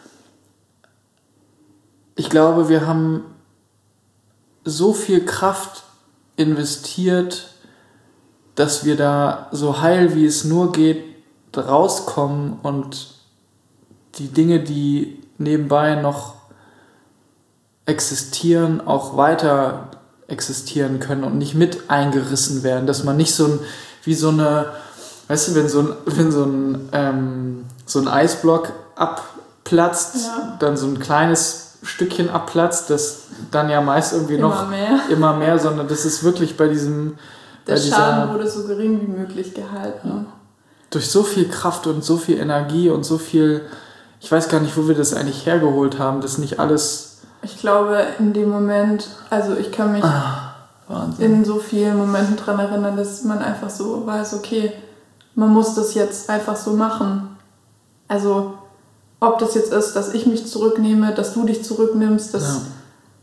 Ich glaube, wir haben so viel Kraft investiert, dass wir da so heil wie es nur geht rauskommen und die Dinge, die nebenbei noch existieren, auch weiter existieren können und nicht mit eingerissen werden, dass man nicht so ein, wie so eine, weißt du, wenn so ein, wenn so ein, ähm, so ein Eisblock abplatzt, Ja. dann so ein kleines Stückchen abplatzt, das dann ja meist irgendwie Immer noch mehr. immer mehr, sondern das ist wirklich bei diesem, Der bei dieser, Schaden wurde so gering wie möglich gehalten. durch so viel Kraft und so viel Energie und so viel, ich weiß gar nicht, wo wir das eigentlich hergeholt haben, das nicht alles Ich glaube, in dem Moment, also ich kann mich ah, Wahnsinn. in so vielen Momenten daran erinnern, dass man einfach so weiß, okay, man muss das jetzt einfach so machen. Also ob das jetzt ist, dass ich mich zurücknehme, dass du dich zurücknimmst, dass Ja.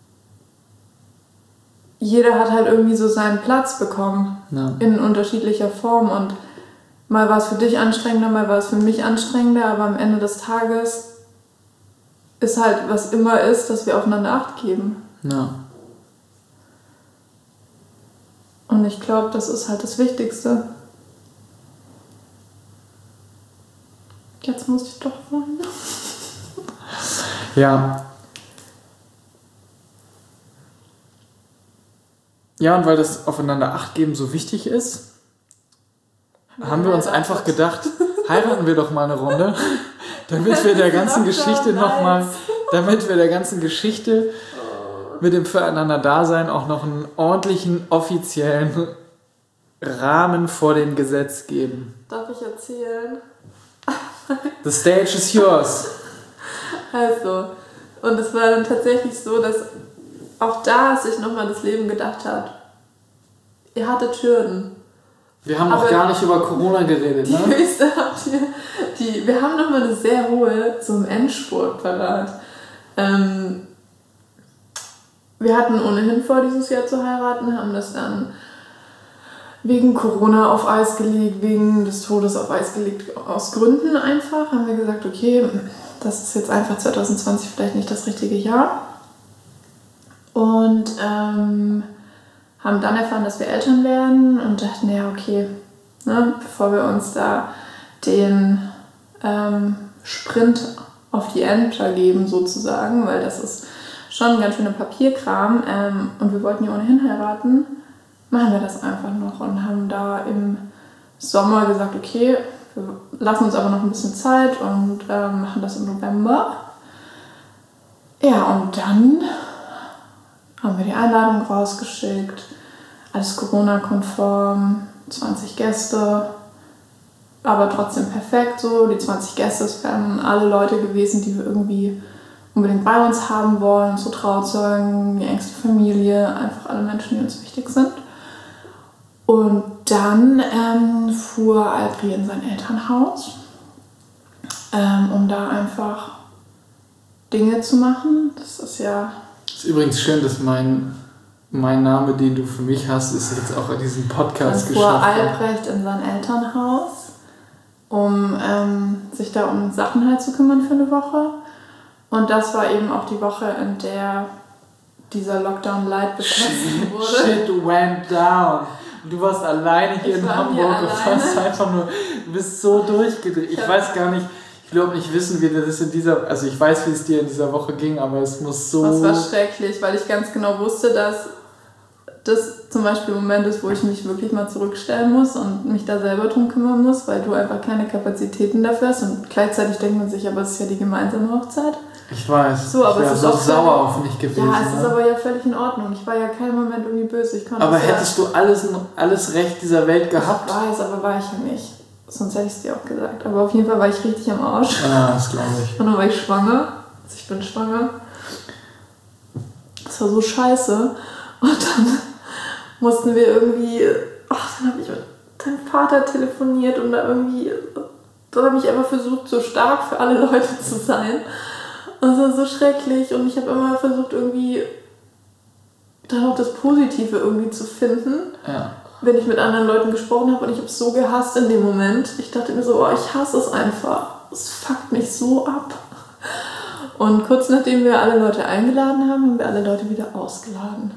jeder hat halt irgendwie so seinen Platz bekommen Ja. in unterschiedlicher Form und mal war es für dich anstrengender, mal war es für mich anstrengender, aber am Ende des Tages ist halt, was immer ist, dass wir aufeinander Acht geben. Ja. Und ich glaube, das ist halt das Wichtigste. Jetzt muss ich doch weinen. Ja. Ja, und weil das Aufeinander Acht geben so wichtig ist, haben wir uns einfach gedacht, heiraten wir doch mal eine Runde, damit wir der ganzen Geschichte nochmal, damit wir der ganzen Geschichte mit dem Füreinander-Dasein auch noch einen ordentlichen, offiziellen Rahmen vor dem Gesetz geben. Darf ich erzählen? The stage is yours. Also, und es war dann tatsächlich so, dass auch da sich nochmal das Leben gedacht hat, ihr hattet Hürden. Wir haben noch Aber gar nicht über Corona geredet, Die ne? höchste habt ihr, die, wir haben nochmal eine sehr hohe, so im Endspurt parat. Ähm, wir hatten ohnehin vor, dieses Jahr zu heiraten, haben das dann wegen Corona auf Eis gelegt, wegen des Todes auf Eis gelegt, aus Gründen einfach. Haben wir gesagt, okay, das ist jetzt einfach zwanzig zwanzig vielleicht nicht das richtige Jahr. Und ähm, haben dann erfahren, dass wir Eltern werden und dachten, ja okay, ne, bevor wir uns da den ähm, Sprint auf die Ämter geben sozusagen, weil das ist schon ein ganz schöner Papierkram ähm, und wir wollten ja ohnehin heiraten, machen wir das einfach noch und haben da im Sommer gesagt, okay, wir lassen uns aber noch ein bisschen Zeit und ähm, machen das im November. Ja, und dann haben wir die Einladung rausgeschickt, alles Corona-konform, zwanzig Gäste, aber trotzdem perfekt so. Die zwanzig Gäste, es wären alle Leute gewesen, die wir irgendwie unbedingt bei uns haben wollen, so Trauzeugen, die engste Familie, einfach alle Menschen, die uns wichtig sind. Und dann ähm, fuhr Albri in sein Elternhaus, ähm, um da einfach Dinge zu machen. Das ist ja... Das ist übrigens schön, dass mein, mein Name, den du für mich hast, ist jetzt auch in diesem Podcast dann fuhr geschafft. Albrecht in sein Elternhaus, um ähm, sich da um Sachen halt zu kümmern für eine Woche. Und das war eben auch die Woche, in der dieser Lockdown Light beschlossen wurde. Shit went down. Du warst alleine hier Ich in war Hamburg hier und alleine. warst einfach nur, du bist so durchgedreht. Ich Ja. weiß gar nicht, ich glaube nicht wissen, wie dir das in dieser, also ich weiß, wie es dir in dieser Woche ging, aber es muss so... Das war schrecklich, weil ich ganz genau wusste, dass das zum Beispiel ein Moment ist, wo ich mich wirklich mal zurückstellen muss und mich da selber drum kümmern muss, weil du einfach keine Kapazitäten dafür hast. Und gleichzeitig denkt man sich, aber es ist ja die gemeinsame Hochzeit. Ich weiß, So, aber ich es wäre ist so auch sauer völlig- auf mich gewesen. Ja, es ist ne? aber ja völlig in Ordnung. Ich war ja keinen Moment irgendwie böse. Ich konnte aber es ja- hättest du alles, alles Recht dieser Welt gehabt? Ich weiß, aber war ich ja nicht. Sonst hätte ich es dir auch gesagt. Aber auf jeden Fall war ich richtig am Arsch. Ja, das glaube ich. Und dann war ich schwanger. Also ich bin schwanger. Das war so scheiße. Und dann mussten wir irgendwie... Ach, dann habe ich mit deinem Vater telefoniert und da irgendwie... Da habe ich einfach versucht, so stark für alle Leute zu sein. Und es war so schrecklich. Und ich habe immer versucht, irgendwie dann auch das Positive irgendwie zu finden. Ja. Wenn ich mit anderen Leuten gesprochen habe und ich habe es so gehasst in dem Moment. Ich dachte mir so, oh, ich hasse es einfach. Es fuckt mich so ab. Und kurz nachdem wir alle Leute eingeladen haben, haben wir alle Leute wieder ausgeladen.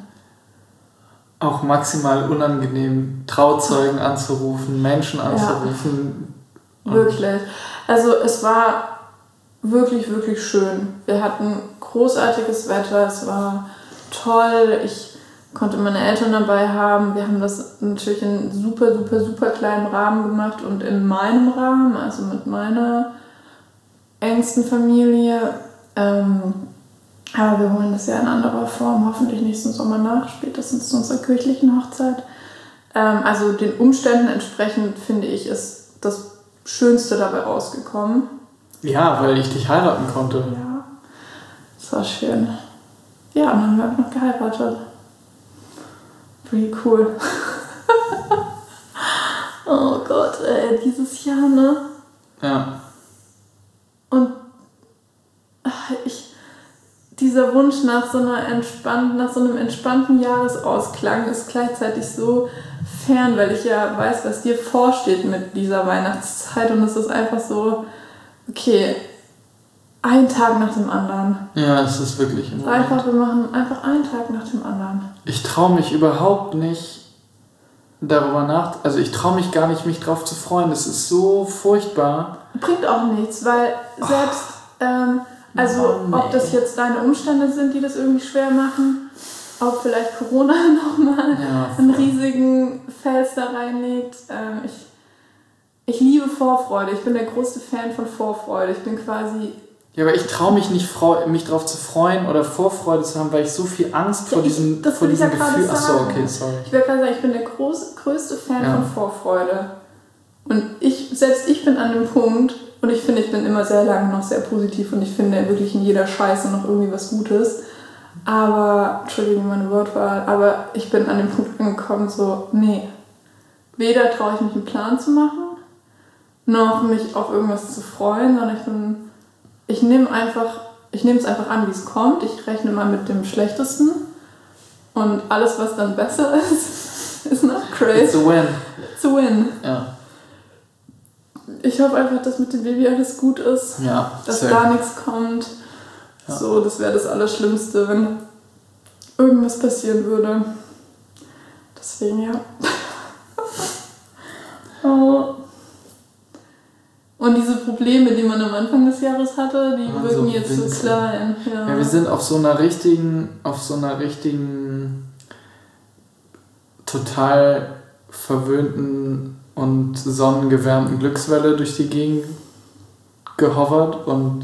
Auch maximal unangenehm, Trauzeugen anzurufen, Menschen anzurufen. Ja, wirklich. Also es war wirklich, wirklich schön. Wir hatten großartiges Wetter, es war toll. Ich konnte meine Eltern dabei haben. Wir haben das natürlich in super, super, super kleinen Rahmen gemacht und in meinem Rahmen, also mit meiner engsten Familie. Ähm, aber wir holen das ja in anderer Form, hoffentlich nächsten Sommer nach, spätestens zu unserer kirchlichen Hochzeit. Ähm, also den Umständen entsprechend, finde ich, ist das Schönste dabei rausgekommen. Ja, weil ich dich heiraten konnte. Ja, das war schön. Ja, und dann haben wir auch noch geheiratet. Pretty cool. Oh Gott, ey, dieses Jahr, ne? Ja. Und ach, ich, dieser Wunsch nach so, einer entspannten, nach so einem entspannten Jahresausklang ist gleichzeitig so fern, weil ich ja weiß, was dir vorsteht mit dieser Weihnachtszeit. Und es ist einfach so, okay, ein Tag nach dem anderen. Ja, es ist wirklich im Moment. Einfach, wir machen einfach einen Tag nach dem anderen. Ich traue mich überhaupt nicht darüber nach, also ich traue mich gar nicht, mich drauf zu freuen. Das ist so furchtbar. Bringt auch nichts, weil selbst, ähm, also Mann, ob das ey. jetzt deine Umstände sind, die das irgendwie schwer machen, ob vielleicht Corona nochmal Ja, einen riesigen Fels da reinlegt. Ähm, ich, ich liebe Vorfreude, ich bin der größte Fan von Vorfreude. Ich bin quasi... Ja, aber ich traue mich nicht, freu- mich drauf zu freuen oder Vorfreude zu haben, weil ich so viel Angst vor Ja, ich- diesem, das vor will ich ja diesem gerade Gefühl... Achso, sagen. okay, sorry. Ich will gerade sagen, ich bin der groß, größte Fan Ja. von Vorfreude. Und ich, selbst ich bin an dem Punkt, und ich finde, ich bin immer sehr lange noch sehr positiv und ich finde wirklich in jeder Scheiße noch irgendwie was Gutes. Aber, Entschuldigung, meine Wortwahl, aber ich bin an dem Punkt angekommen, so, nee, weder traue ich mich einen Plan zu machen, noch mich auf irgendwas zu freuen, sondern ich bin, ich nehme einfach, ich nehme es einfach an, wie es kommt. Ich rechne mal mit dem Schlechtesten und alles, was dann besser ist, ist not great. It's a win. It's a win. Ja. Ich hoffe einfach, dass mit dem Baby alles gut ist, Ja, dass safe. da nichts kommt. Ja. So, das wäre das Allerschlimmste, wenn irgendwas passieren würde. Deswegen, ja. Oh. Und diese Probleme, die man am Anfang des Jahres hatte, die Waren wirken so jetzt so winzig. klein. Ja. Ja, wir sind auf so einer richtigen, auf so einer richtigen, total verwöhnten und sonnengewärmten Glückswelle durch die Gegend gehovert und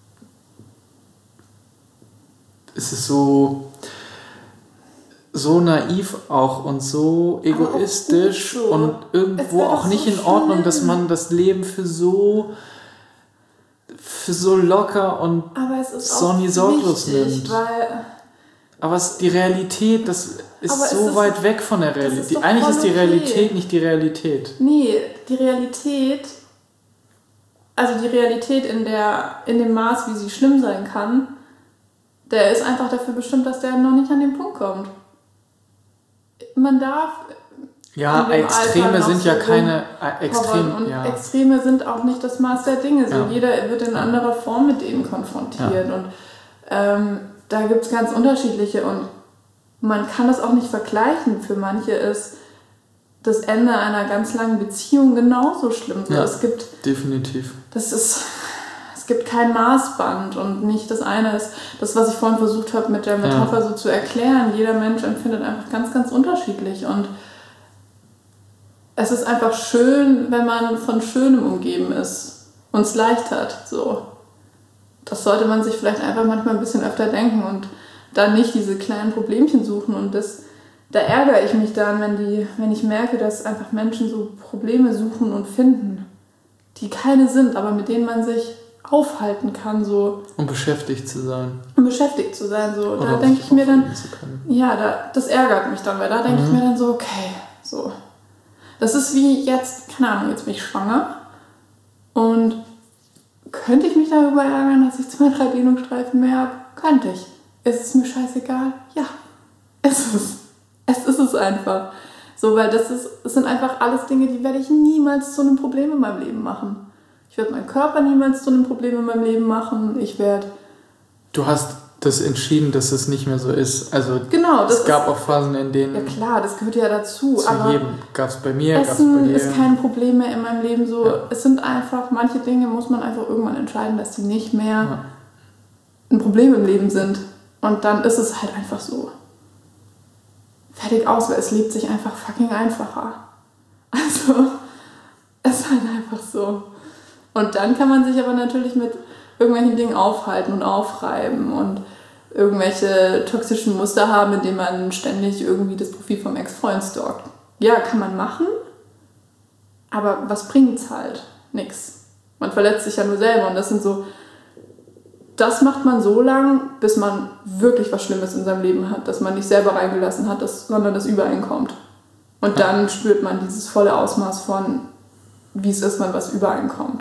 es ist so, so naiv auch und so Aber auch egoistisch gut so. und Es irgendwo wär auch doch nicht so in Ordnung, dass schlimm. man das Leben für so für so locker und Aber es ist Sonny auch sorglos wichtig, nimmt. weil aber es, die Realität, das ist aber so ist weit weg von der Realität. Eigentlich ist die okay. Realität nicht die Realität. Nee, die Realität, also die Realität in, der, in dem Maß, wie sie schlimm sein kann, der ist einfach dafür bestimmt, dass der noch nicht an den Punkt kommt. Man darf... Ja, Extreme sind ja keine... Extreme, und ja. Extreme sind auch nicht das Maß der Dinge. So, ja. Jeder wird in anderer Form mit denen konfrontiert. Ja. Und ähm, da gibt es ganz unterschiedliche. Und man kann das auch nicht vergleichen. Für manche ist das Ende einer ganz langen Beziehung genauso schlimm. So, ja, es gibt, definitiv. Das ist... Es gibt kein Maßband und nicht das eine ist, das, was ich vorhin versucht habe mit der Metapher ja. so zu erklären. Jeder Mensch empfindet einfach ganz, ganz unterschiedlich und es ist einfach schön, wenn man von Schönem umgeben ist und es leicht hat. So. Das sollte man sich vielleicht einfach manchmal ein bisschen öfter denken und dann nicht diese kleinen Problemchen suchen und das, da ärgere ich mich dann, wenn, die, wenn ich merke, dass einfach Menschen so Probleme suchen und finden, die keine sind, aber mit denen man sich aufhalten kann, so. Um beschäftigt zu sein. Um beschäftigt zu sein, so. Oder da denke ich mir dann, ja, da, das ärgert mich dann, weil da denke mhm. ich mir dann so, okay, so. Das ist wie jetzt, keine Ahnung, jetzt bin ich schwanger und könnte ich mich darüber ärgern, dass ich zwei, drei Dehnungsstreifen mehr habe? Könnte ich. Ist es mir scheißegal? Ja, ist es. Es ist es einfach. So, weil das ist, das sind einfach alles Dinge, die werde ich niemals zu einem Problem in meinem Leben machen. Ich werde meinen Körper niemals zu einem Problem in meinem Leben machen. Ich werde... Du hast das entschieden, dass es nicht mehr so ist. Also genau, das es gab ist, auch Phasen, in denen... Ja klar, das gehört ja dazu. Zu aber jedem. Gab es bei mir, gab es bei dir. Essen ist kein Problem mehr in meinem Leben. So, ja. Es sind einfach, manche Dinge muss man einfach irgendwann entscheiden, dass sie nicht mehr ja. ein Problem im Leben sind. Und dann ist es halt einfach so. Fertig aus, weil es lebt sich einfach fucking einfacher. Also, es ist halt einfach so. Und dann kann man sich aber natürlich mit irgendwelchen Dingen aufhalten und aufreiben und irgendwelche toxischen Muster haben, indem man ständig irgendwie das Profil vom Ex-Freund stalkt. Ja, kann man machen, aber was bringt's halt? Nix. Man verletzt sich ja nur selber und das sind so, das macht man so lang, bis man wirklich was Schlimmes in seinem Leben hat, dass man nicht selber reingelassen hat, dass, sondern das übereinkommt. Und dann spürt man dieses volle Ausmaß von, wie es ist, wenn was übereinkommt.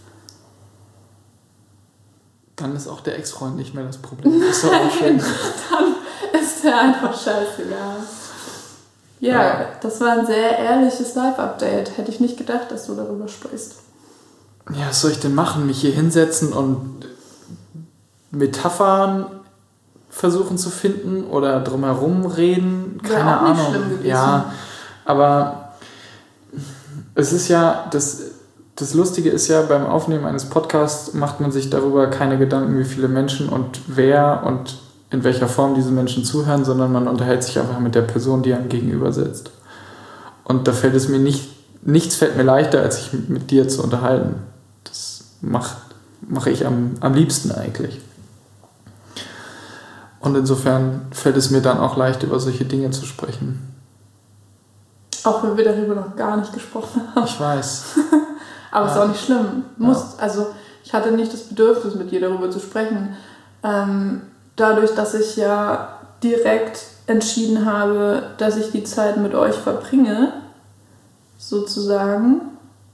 Dann ist auch der Ex-Freund nicht mehr das Problem. Das ist doch auch schön. Dann ist der einfach scheißegal. Ja, ja, das war ein sehr ehrliches Live-Update. Hätte ich nicht gedacht, dass du darüber sprichst. Ja, was soll ich denn machen? Mich hier hinsetzen und Metaphern versuchen zu finden oder drumherum reden? Keine Wäre auch Ahnung. Nicht schlimm gewesen. Ja, aber es ist ja... das Das Lustige ist ja, beim Aufnehmen eines Podcasts macht man sich darüber keine Gedanken, wie viele Menschen und wer und in welcher Form diese Menschen zuhören, sondern man unterhält sich einfach mit der Person, die einem gegenüber sitzt. Und da fällt es mir nicht, nichts fällt mir leichter, als sich mit dir zu unterhalten. Das macht, mache ich am, am liebsten eigentlich. Und insofern fällt es mir dann auch leicht, über solche Dinge zu sprechen. Auch wenn wir darüber noch gar nicht gesprochen haben. Ich weiß. Aber es ja. ist auch nicht schlimm. Muss, ja. Also ich hatte nicht das Bedürfnis, mit dir darüber zu sprechen. Ähm, dadurch, dass ich ja direkt entschieden habe, dass ich die Zeit mit euch verbringe, sozusagen.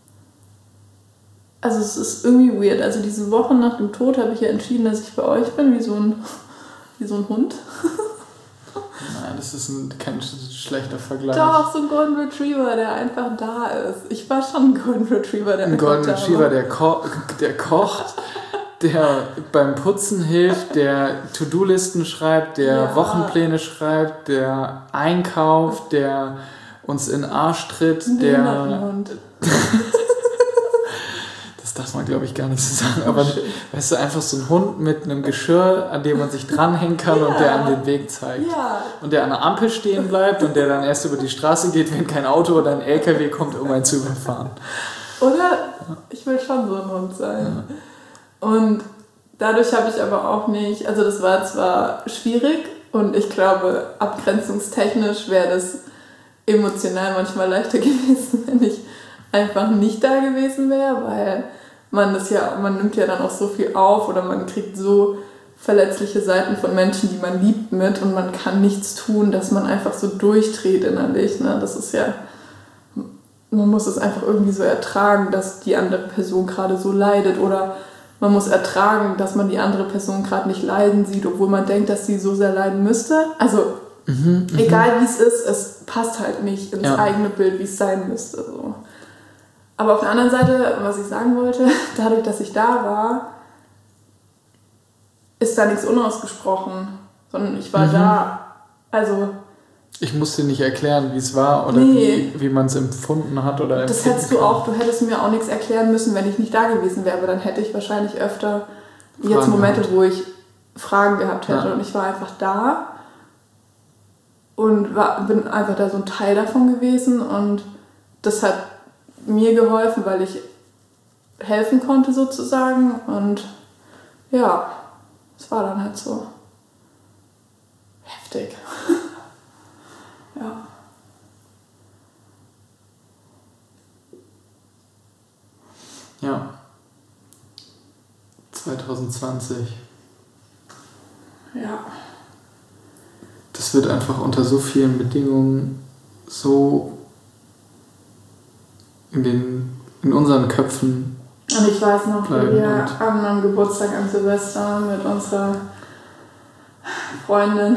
Also es ist irgendwie weird. Also diese Woche nach dem Tod habe ich ja entschieden, dass ich bei euch bin, wie so ein, wie so ein Hund. Nein, das ist ein, kein schlechter Vergleich. Doch, so ein Golden Retriever, der einfach da ist. Ich war schon ein Golden Retriever, der Ein Golden Retriever, der, ko- der kocht, der beim Putzen hilft, der To-Do-Listen schreibt, der ja. Wochenpläne schreibt, der einkauft, der uns in den Arsch tritt, ein der... Das darf man, glaube ich, gar nicht so sagen. Aber weißt du, einfach so ein Hund mit einem Geschirr, an dem man sich dranhängen kann ja. und der an den Weg zeigt. Ja. Und der an der Ampel stehen bleibt und der dann erst über die Straße geht, wenn kein Auto oder ein L K W kommt, um einen zu überfahren. Oder? Ich will schon so ein Hund sein. Ja. Und dadurch habe ich aber auch nicht, also das war zwar schwierig und ich glaube, abgrenzungstechnisch wäre das emotional manchmal leichter gewesen, wenn ich einfach nicht da gewesen wäre, weil man das ja, man nimmt ja dann auch so viel auf oder man kriegt so verletzliche Seiten von Menschen, die man liebt, mit und man kann nichts tun, dass man einfach so durchdreht innerlich. Ne? Das ist ja, man muss es einfach irgendwie so ertragen, dass die andere Person gerade so leidet oder man muss ertragen, dass man die andere Person gerade nicht leiden sieht, obwohl man denkt, dass sie so sehr leiden müsste. Also mhm, egal wie es ist, es passt halt nicht ins ja. eigene Bild, wie es sein müsste. So. Aber auf der anderen Seite, was ich sagen wollte, dadurch, dass ich da war, ist da nichts unausgesprochen, sondern ich war mhm. da. Also ich musste nicht erklären, wie es war oder nee. wie, wie man es empfunden hat. Oder das hättest du auch, du hättest mir auch nichts erklären müssen, wenn ich nicht da gewesen wäre, aber dann hätte ich wahrscheinlich öfter Fragen jetzt Momente, gehabt. Wo ich Fragen gehabt hätte ja. und ich war einfach da und war, bin einfach da so ein Teil davon gewesen und das hat mir geholfen, weil ich helfen konnte sozusagen und ja, es war dann halt so heftig. Ja. Ja. zwanzig zwanzig. Ja. Das wird einfach unter so vielen Bedingungen so in den in unseren Köpfen. Und ich weiß noch, wie wir am, am Geburtstag an Silvester mit unserer Freundin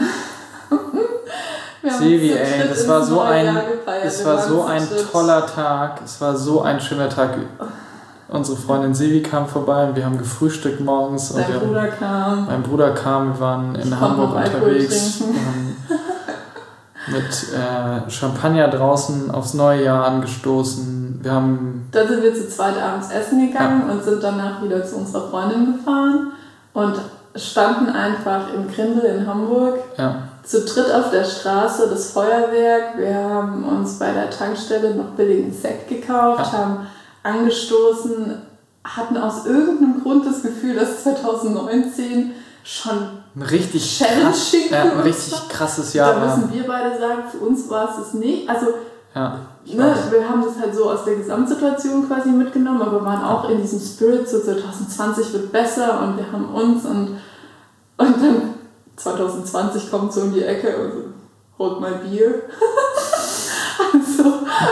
Sevi, ey, das war so ein, es war so ein toller Tag, es war so ein schöner Tag. Unsere Freundin Sevi kam vorbei und wir haben gefrühstückt morgens. Dein und Bruder haben, kam. Mein Bruder kam, wir waren in ich Hamburg unterwegs. Wir haben mit äh, Champagner draußen aufs neue Jahr angestoßen. Wir haben... Dann sind wir zu zweit abends essen gegangen ja. und sind danach wieder zu unserer Freundin gefahren und standen einfach im Grindel in Hamburg. Ja. Zu dritt auf der Straße, das Feuerwerk. Wir haben uns bei der Tankstelle noch billigen Sekt gekauft, ja. haben angestoßen, hatten aus irgendeinem Grund das Gefühl, dass zwanzig neunzehn schon ein richtig, krass, ja, ein richtig krasses Jahr war. Da müssen wir beide sagen, für uns war es es nicht. Also, ja, ne, wir haben das halt so aus der Gesamtsituation quasi mitgenommen, aber wir waren auch in diesem Spirit, so zwanzig zwanzig wird besser und wir haben uns und, und dann zwanzig zwanzig kommt so um die Ecke und so, hold my beer. Also,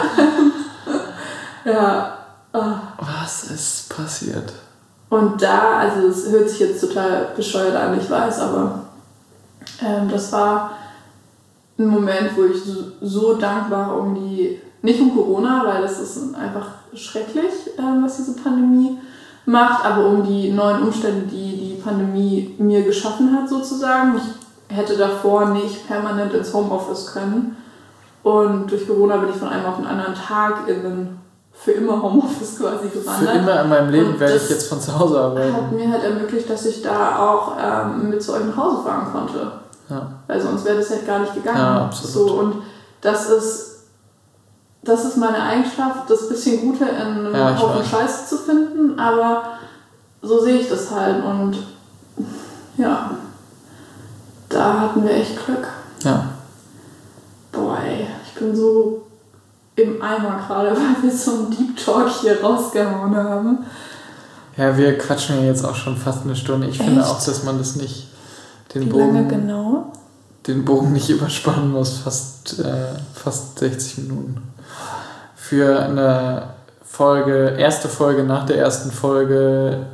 ja. Oh. Was ist passiert? Und da, also es hört sich jetzt total bescheuert an, ich weiß, aber ähm, das war ein Moment, wo ich so, so dankbar war um die, nicht um Corona, weil das ist einfach schrecklich, ähm, was diese Pandemie macht, aber um die neuen Umstände, die die Pandemie mir geschaffen hat sozusagen. Ich hätte davor nicht permanent ins Homeoffice können und durch Corona bin ich von einem auf den anderen Tag in den für immer Homeoffice quasi gewandert. Für immer in meinem Leben und werde ich jetzt von zu Hause arbeiten. Hat mir halt ermöglicht, dass ich da auch ähm, mit zu euch nach Hause fahren konnte. Ja. Weil sonst wäre das halt gar nicht gegangen. Ja, absolut. So, und das ist, das ist meine Eigenschaft, das bisschen Gute in einem ja, Haufen Scheiße zu finden, aber so sehe ich das halt und ja, da hatten wir echt Glück. Ja. Boah, ey, ich bin so im Eimer gerade, weil wir so einen Deep Talk hier rausgehauen haben. Ja, wir quatschen ja jetzt auch schon fast eine Stunde. Ich Echt? finde auch, dass man das nicht den Wie Bogen lange genau? den Bogen nicht überspannen muss, fast, äh, fast sechzig Minuten. Für eine Folge, erste Folge nach der ersten Folge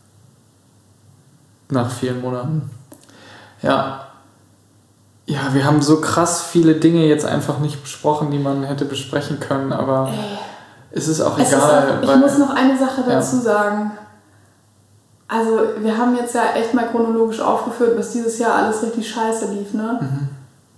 nach vielen Monaten. Ja. Ja, wir haben so krass viele Dinge jetzt einfach nicht besprochen, die man hätte besprechen können, aber Ey. es ist auch es egal. Ist auch, ich weil, muss noch eine Sache dazu ja. sagen. Also wir haben jetzt ja echt mal chronologisch aufgeführt, was dieses Jahr alles richtig scheiße lief, ne? Mhm.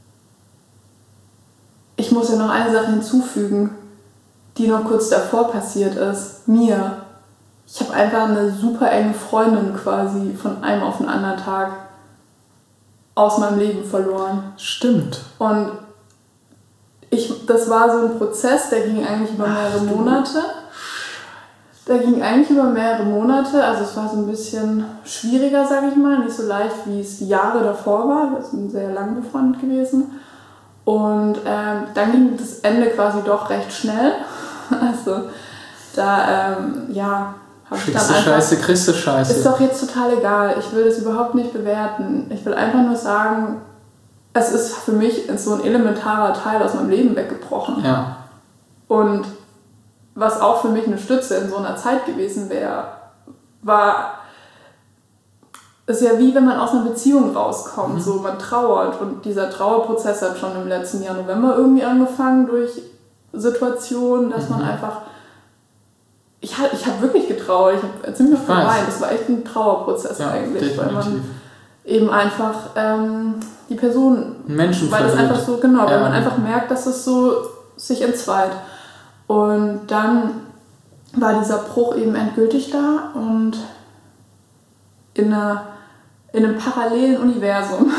Ich muss ja noch eine Sache hinzufügen, die noch kurz davor passiert ist. Mir. Ich habe einfach eine super enge Freundin quasi von einem auf den anderen Tag aus meinem Leben verloren. Stimmt. Und ich, das war so ein Prozess, der ging eigentlich über mehrere Ach, Monate. Der ging eigentlich über mehrere Monate, also es war so ein bisschen schwieriger, sage ich mal, nicht so leicht, wie es die Jahre davor war. Wir sind sehr lang befreundet gewesen. Und ähm, dann ging das Ende quasi doch recht schnell. Also da, ähm, ja, Kriegst du Scheiße, kriegst du Scheiße. Ist doch jetzt total egal. Ich will das überhaupt nicht bewerten. Ich will einfach nur sagen, es ist für mich so ein elementarer Teil aus meinem Leben weggebrochen. Ja. Und was auch für mich eine Stütze in so einer Zeit gewesen wäre, war, ist ja wie wenn man aus einer Beziehung rauskommt. Mhm. So, man trauert. Und dieser Trauerprozess hat schon im letzten Jahr November irgendwie angefangen durch Situationen, dass mhm. man einfach... Ich habe ich hab wirklich getrauert, ich habe ziemlich oft geweint. Das war echt ein Trauerprozess ja, eigentlich, definitiv. Weil man eben einfach ähm, die Person, Menschen weil das verliert. einfach so, genau, ja. weil man einfach merkt, dass es so sich entzweit. Und dann war dieser Bruch eben endgültig da und in, einer, in einem parallelen Universum,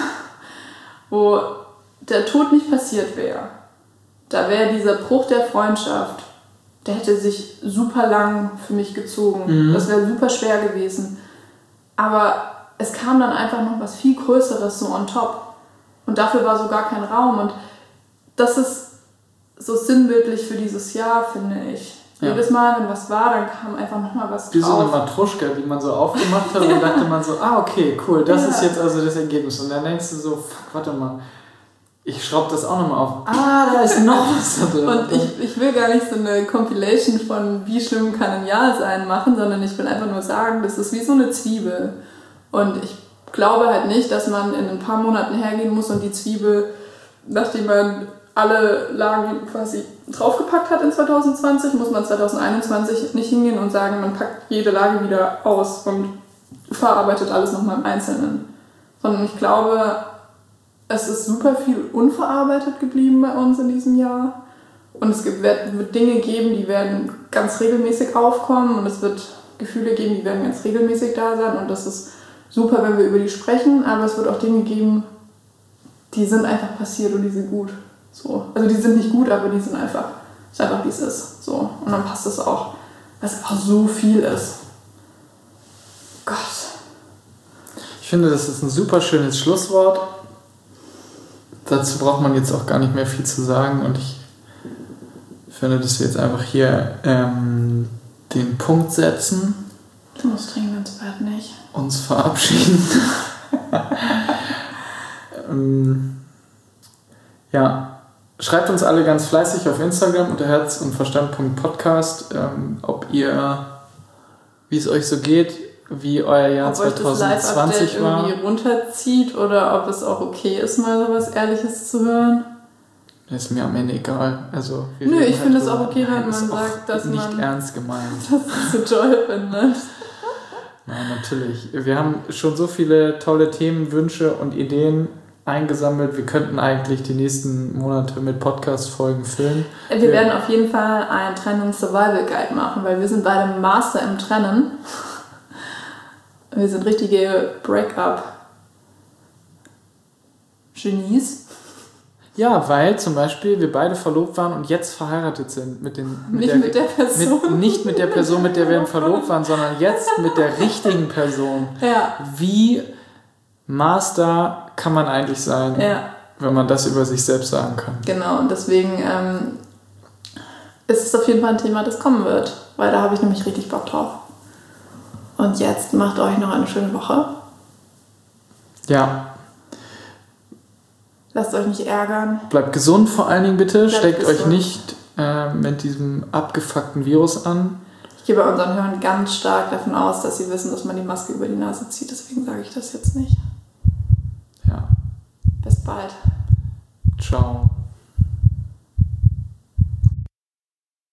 wo der Tod nicht passiert wäre, da wäre dieser Bruch der Freundschaft, der hätte sich super lang für mich gezogen. Mhm. Das wäre super schwer gewesen. Aber es kam dann einfach noch was viel Größeres so on top. Und dafür war so gar kein Raum. Und das ist so sinnbildlich für dieses Jahr, finde ich. Ja. Jedes Mal, wenn was war, dann kam einfach nochmal was Wie drauf. so eine Matruschka, die man so aufgemacht hat. Und dann dachte man so, ah, okay, cool, das ja. ist jetzt also das Ergebnis. Und dann denkst du so, fuck, warte mal. Ich schraube das auch nochmal auf. Ah, da ist noch was da drin. Und ich, ich will gar nicht so eine Compilation von wie schlimm kann ein Jahr sein machen, sondern ich will einfach nur sagen, das ist wie so eine Zwiebel. Und ich glaube halt nicht, dass man in ein paar Monaten hergehen muss und die Zwiebel, nachdem man alle Lagen quasi draufgepackt hat in zwanzig zwanzig, muss man zwanzig einundzwanzig nicht hingehen und sagen, man packt jede Lage wieder aus und verarbeitet alles nochmal im Einzelnen. Sondern ich glaube, es ist super viel unverarbeitet geblieben bei uns in diesem Jahr. Und es gibt, wird Dinge geben, die werden ganz regelmäßig aufkommen. Und es wird Gefühle geben, die werden ganz regelmäßig da sein. Und das ist super, wenn wir über die sprechen. Aber es wird auch Dinge geben, die sind einfach passiert und die sind gut. So. Also die sind nicht gut, aber die sind einfach, ist einfach wie es ist. So. Und dann passt es auch, weil es einfach so viel ist. Gott. Ich finde, das ist ein super schönes Schlusswort. Dazu braucht man jetzt auch gar nicht mehr viel zu sagen und ich finde, dass wir jetzt einfach hier ähm, den Punkt setzen. Du musst dringend ins Bett, nicht? Uns verabschieden. ähm, ja, schreibt uns alle ganz fleißig auf Instagram unter herz und verstand punkt podcast, ähm, ob ihr, wie es euch so geht, wie euer Jahr ob zwanzig zwanzig euch das war. Irgendwie runterzieht oder ob es auch okay ist, mal so was Ehrliches zu hören. Ist mir am Ende egal. Also, Nö, ich halt finde es auch okay, wenn man sagt, dass nicht man... Nicht ernst gemeint. Dass es so toll findet. Nein, natürlich. Wir haben schon so viele tolle Themen, Wünsche und Ideen eingesammelt. Wir könnten eigentlich die nächsten Monate mit Podcast-Folgen füllen. Wir, wir werden auf jeden Fall einen Trennungs-Survival-Guide machen, weil wir sind beide Master im Trennen. Wir sind richtige Break-up-Genies. Ja, weil zum Beispiel wir beide verlobt waren und jetzt verheiratet sind. Mit den, mit nicht der, mit der Person. Mit, nicht mit der Person, mit der wir verlobt waren, sondern jetzt mit der richtigen Person. Ja. Wie Master kann man eigentlich sein, ja. wenn man das über sich selbst sagen kann. Genau, und deswegen ähm, ist es auf jeden Fall ein Thema, das kommen wird. Weil da habe ich nämlich richtig Bock drauf. Und jetzt macht euch noch eine schöne Woche. Ja. Lasst euch nicht ärgern. Bleibt gesund vor allen Dingen bitte. Bleibt Steckt gesund. euch nicht äh, mit diesem abgefuckten Virus an. Ich gehe bei unseren Hörern ganz stark davon aus, dass sie wissen, dass man die Maske über die Nase zieht. Deswegen sage ich das jetzt nicht. Ja. Bis bald. Ciao.